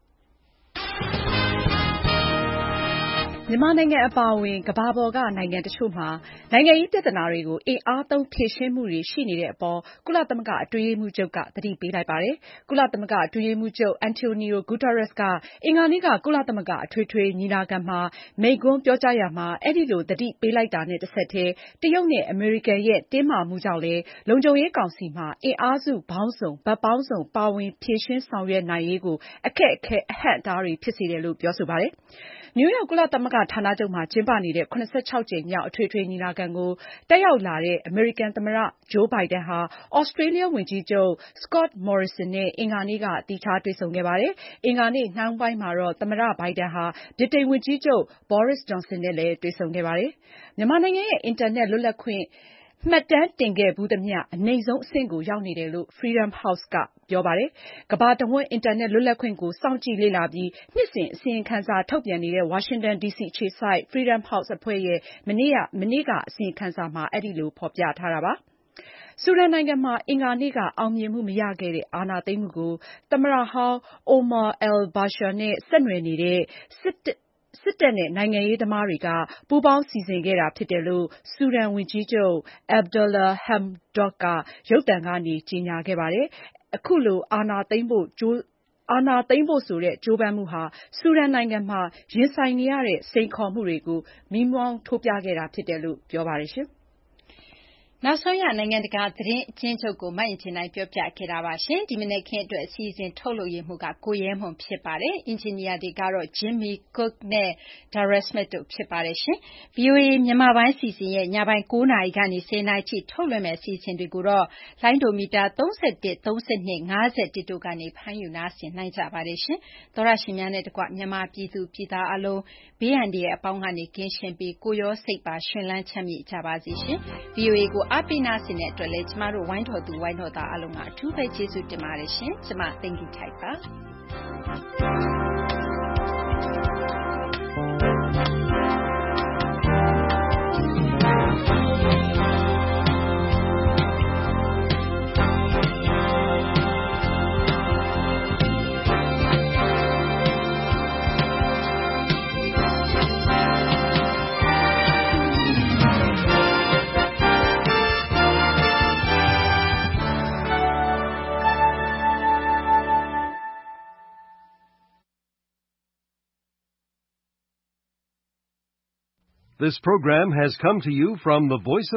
မြန်မာနိုင်ငံအပါအဝင်ကမ္ဘာပေါ်ကနိုင်ငံတချို့မှာနိုင်ငံရေးပြဿနာတွေကိုအင်အားသုံးဖြေရှင်းမှုတွေရှိနေတဲ့အပေါ်ကုလသမဂ္ဂအတွင်းရေးမှူးချုပ်ကသတိပေးလိုက်ပါတယ်။ကုလသမဂ္ဂအတွင်းရေးမှူးချုပ် Antonio Guterres ကအင်္ဂါနေ့ကကုလသမဂ္ဂအထွေထွေညီလာခံမှာမိန့်ခွန်းပြောကြားရာမှာအဲဒီလိုသတိပေးလိုက်တာနဲ့တဆက်တည်းတရုတ်နဲ့အမေရိကန်ရဲ့တင်းမာမှုကြောင့်လည်းလုံခြုံရေးကောင်စီမှာအင်အားစုပေါင်းစုံဘက်ပေါင်းစုံပါဝင်ဖြေရှင်းဆောင်ရွက်နိုင်ရေးကိုအခက်အခဲအဟန့်အတားတွေဖြစ်စေတယ်လို့ပြောဆိုပါတယ်။နယူးယောက်ကုလသမဂ္ဂဌာနချုပ်မှာကျင်းပနေတဲ့၇၆ကြိမ်မြောက်အထွေထွေညီလာခံကိုတက်ရောက်လာတဲ့အမေရိကန်သမ္မတ Joe Biden ဟာဩစတြေးလျဝန်ကြီးချုပ် Scott Morrison နဲ့အင်္ဂါနေ့ကသီးခြားတွေ့ဆုံခဲ့ပါတယ်။အင်္ဂါနေ့နှောင်းပိုင်းမှာတော့သမ္မတ Biden ဟာဗြိတိန်ဝန်ကြီးချုပ် Boris Johnson နဲ့လည်းတွေ့ဆုံခဲ့ပါတယ်။မြန်မာနိုင်ငံရဲ့အင်တာနက်လွတ်လပ်ခွင့်မှတ်တမ်းတင်ခဲ့ဘူးသမျှအနိမ့်ဆုံးအဆင့်ကိုရောက်နေတယ်လို့ Freedom House ကပြောပါတယ်။ကမ္ဘာတဝန်းအင်တာနက်လွတ်လပ်ခွင့်ကိုစောင့်ကြည့်လေ့လာပြီးနှစ်စဉ်အစီရင်ခံစာထုတ်ပြန်နေတဲ့ဝါရှင်တန်ဒီစီအခြေစိုက် Freedom House အဖွဲ့ရဲ့မနေ့ကမနေ့ကအစီရင်ခံစာမှာအဲဒီလိုဖော်ပြထားတာပါ။ဆူဒန်နိုင်ငံမှာအင်္ဂါနေ့ကအောင်မြင်မှုမရခဲ့တဲ့အာဏာသိမ်းမှုကိုသမ္မတဟောင်း Omar al-Bashir နဲ့ဆက်နွယ်နေတဲ့စစ်စစ်တပ်နဲ့နိုင်ငံရေးသမားတွေကပူးပေါင်းစီစဉ်ခဲ့တာဖြစ်တယ်လို့ဆူဒန်ဝန်ကြီးချုပ် Abdalla Hamdok ကရုပ်သံကနေကြေညာခဲ့ပါတယ်။အခုလိုအာဏာသိမ်းဖို့ကြိုးအာဏာသိမ်းဖို့ဆိုတဲ့ကြိုးပမ်းမှုဟာဆူဒန်နိုင်ငံမှာရင်ဆိုင်နေရတဲ့စိန်ခေါ်မှုတွေကိုမီးမောင်းထိုးပြခဲ့တာဖြစ်တယ်လို့ပြောပါတယ်ရှင်။နောက်ဆုံးရနိုင်ငံတကာသတင်းအကျဉ်းချုပ်ကိုမအင်ဂျင်နိုင်ပြောပြခဲ့တာပါရှင်ဒီမနေ့ခင်းအတွက်အစီအစဉ်ထုတ်လုပ်ရမှုကကိုရဲမွန်ဖြစ်ပါတယ်အင်ဂျင်နီယာတွေကတော့ Jimmy Cook နဲ့ Dara Smith တို့ဖြစ်ပါတယ်ရှင် ဗွီအိုအေ မြန်မာပိုင်းစီစဉ်ရဲ့ညပိုင်း၉နာရီကနေ၁၀နာရီထိထုတ်လွှင့်မယ့်အစီအစဉ်တွေကိုတော့လိုင်းဒိုမီတာ၃၁ ၃၂ ၅၁တို့ကနေဖမ်းယူနားဆင်နိုင်ကြပါတယ်ရှင်သောရရှင်များနဲ့တကွမြန်မာပြည်သူပြည်သားအလုံးဘေးအန္တရာယ်အပေါင်းကနေကင်းရှင်းပြီးကိုရောစိတ်ပါရှင်လန်းချမ်းမြေ့ကြပါစေရှင် ဗွီအိုအေ ကိုအားပေးနာဆင်တဲ့အတွက်လည်းကျမတို့ဝိုင်းတော်သူဝိုင်းတော်သားအလုံးကအထူးပဲကျေးဇူးတင်ပါတယ်ရှင်ကျမသိင်္ဂီထိုက်ပါ This program has come to you from the Voice of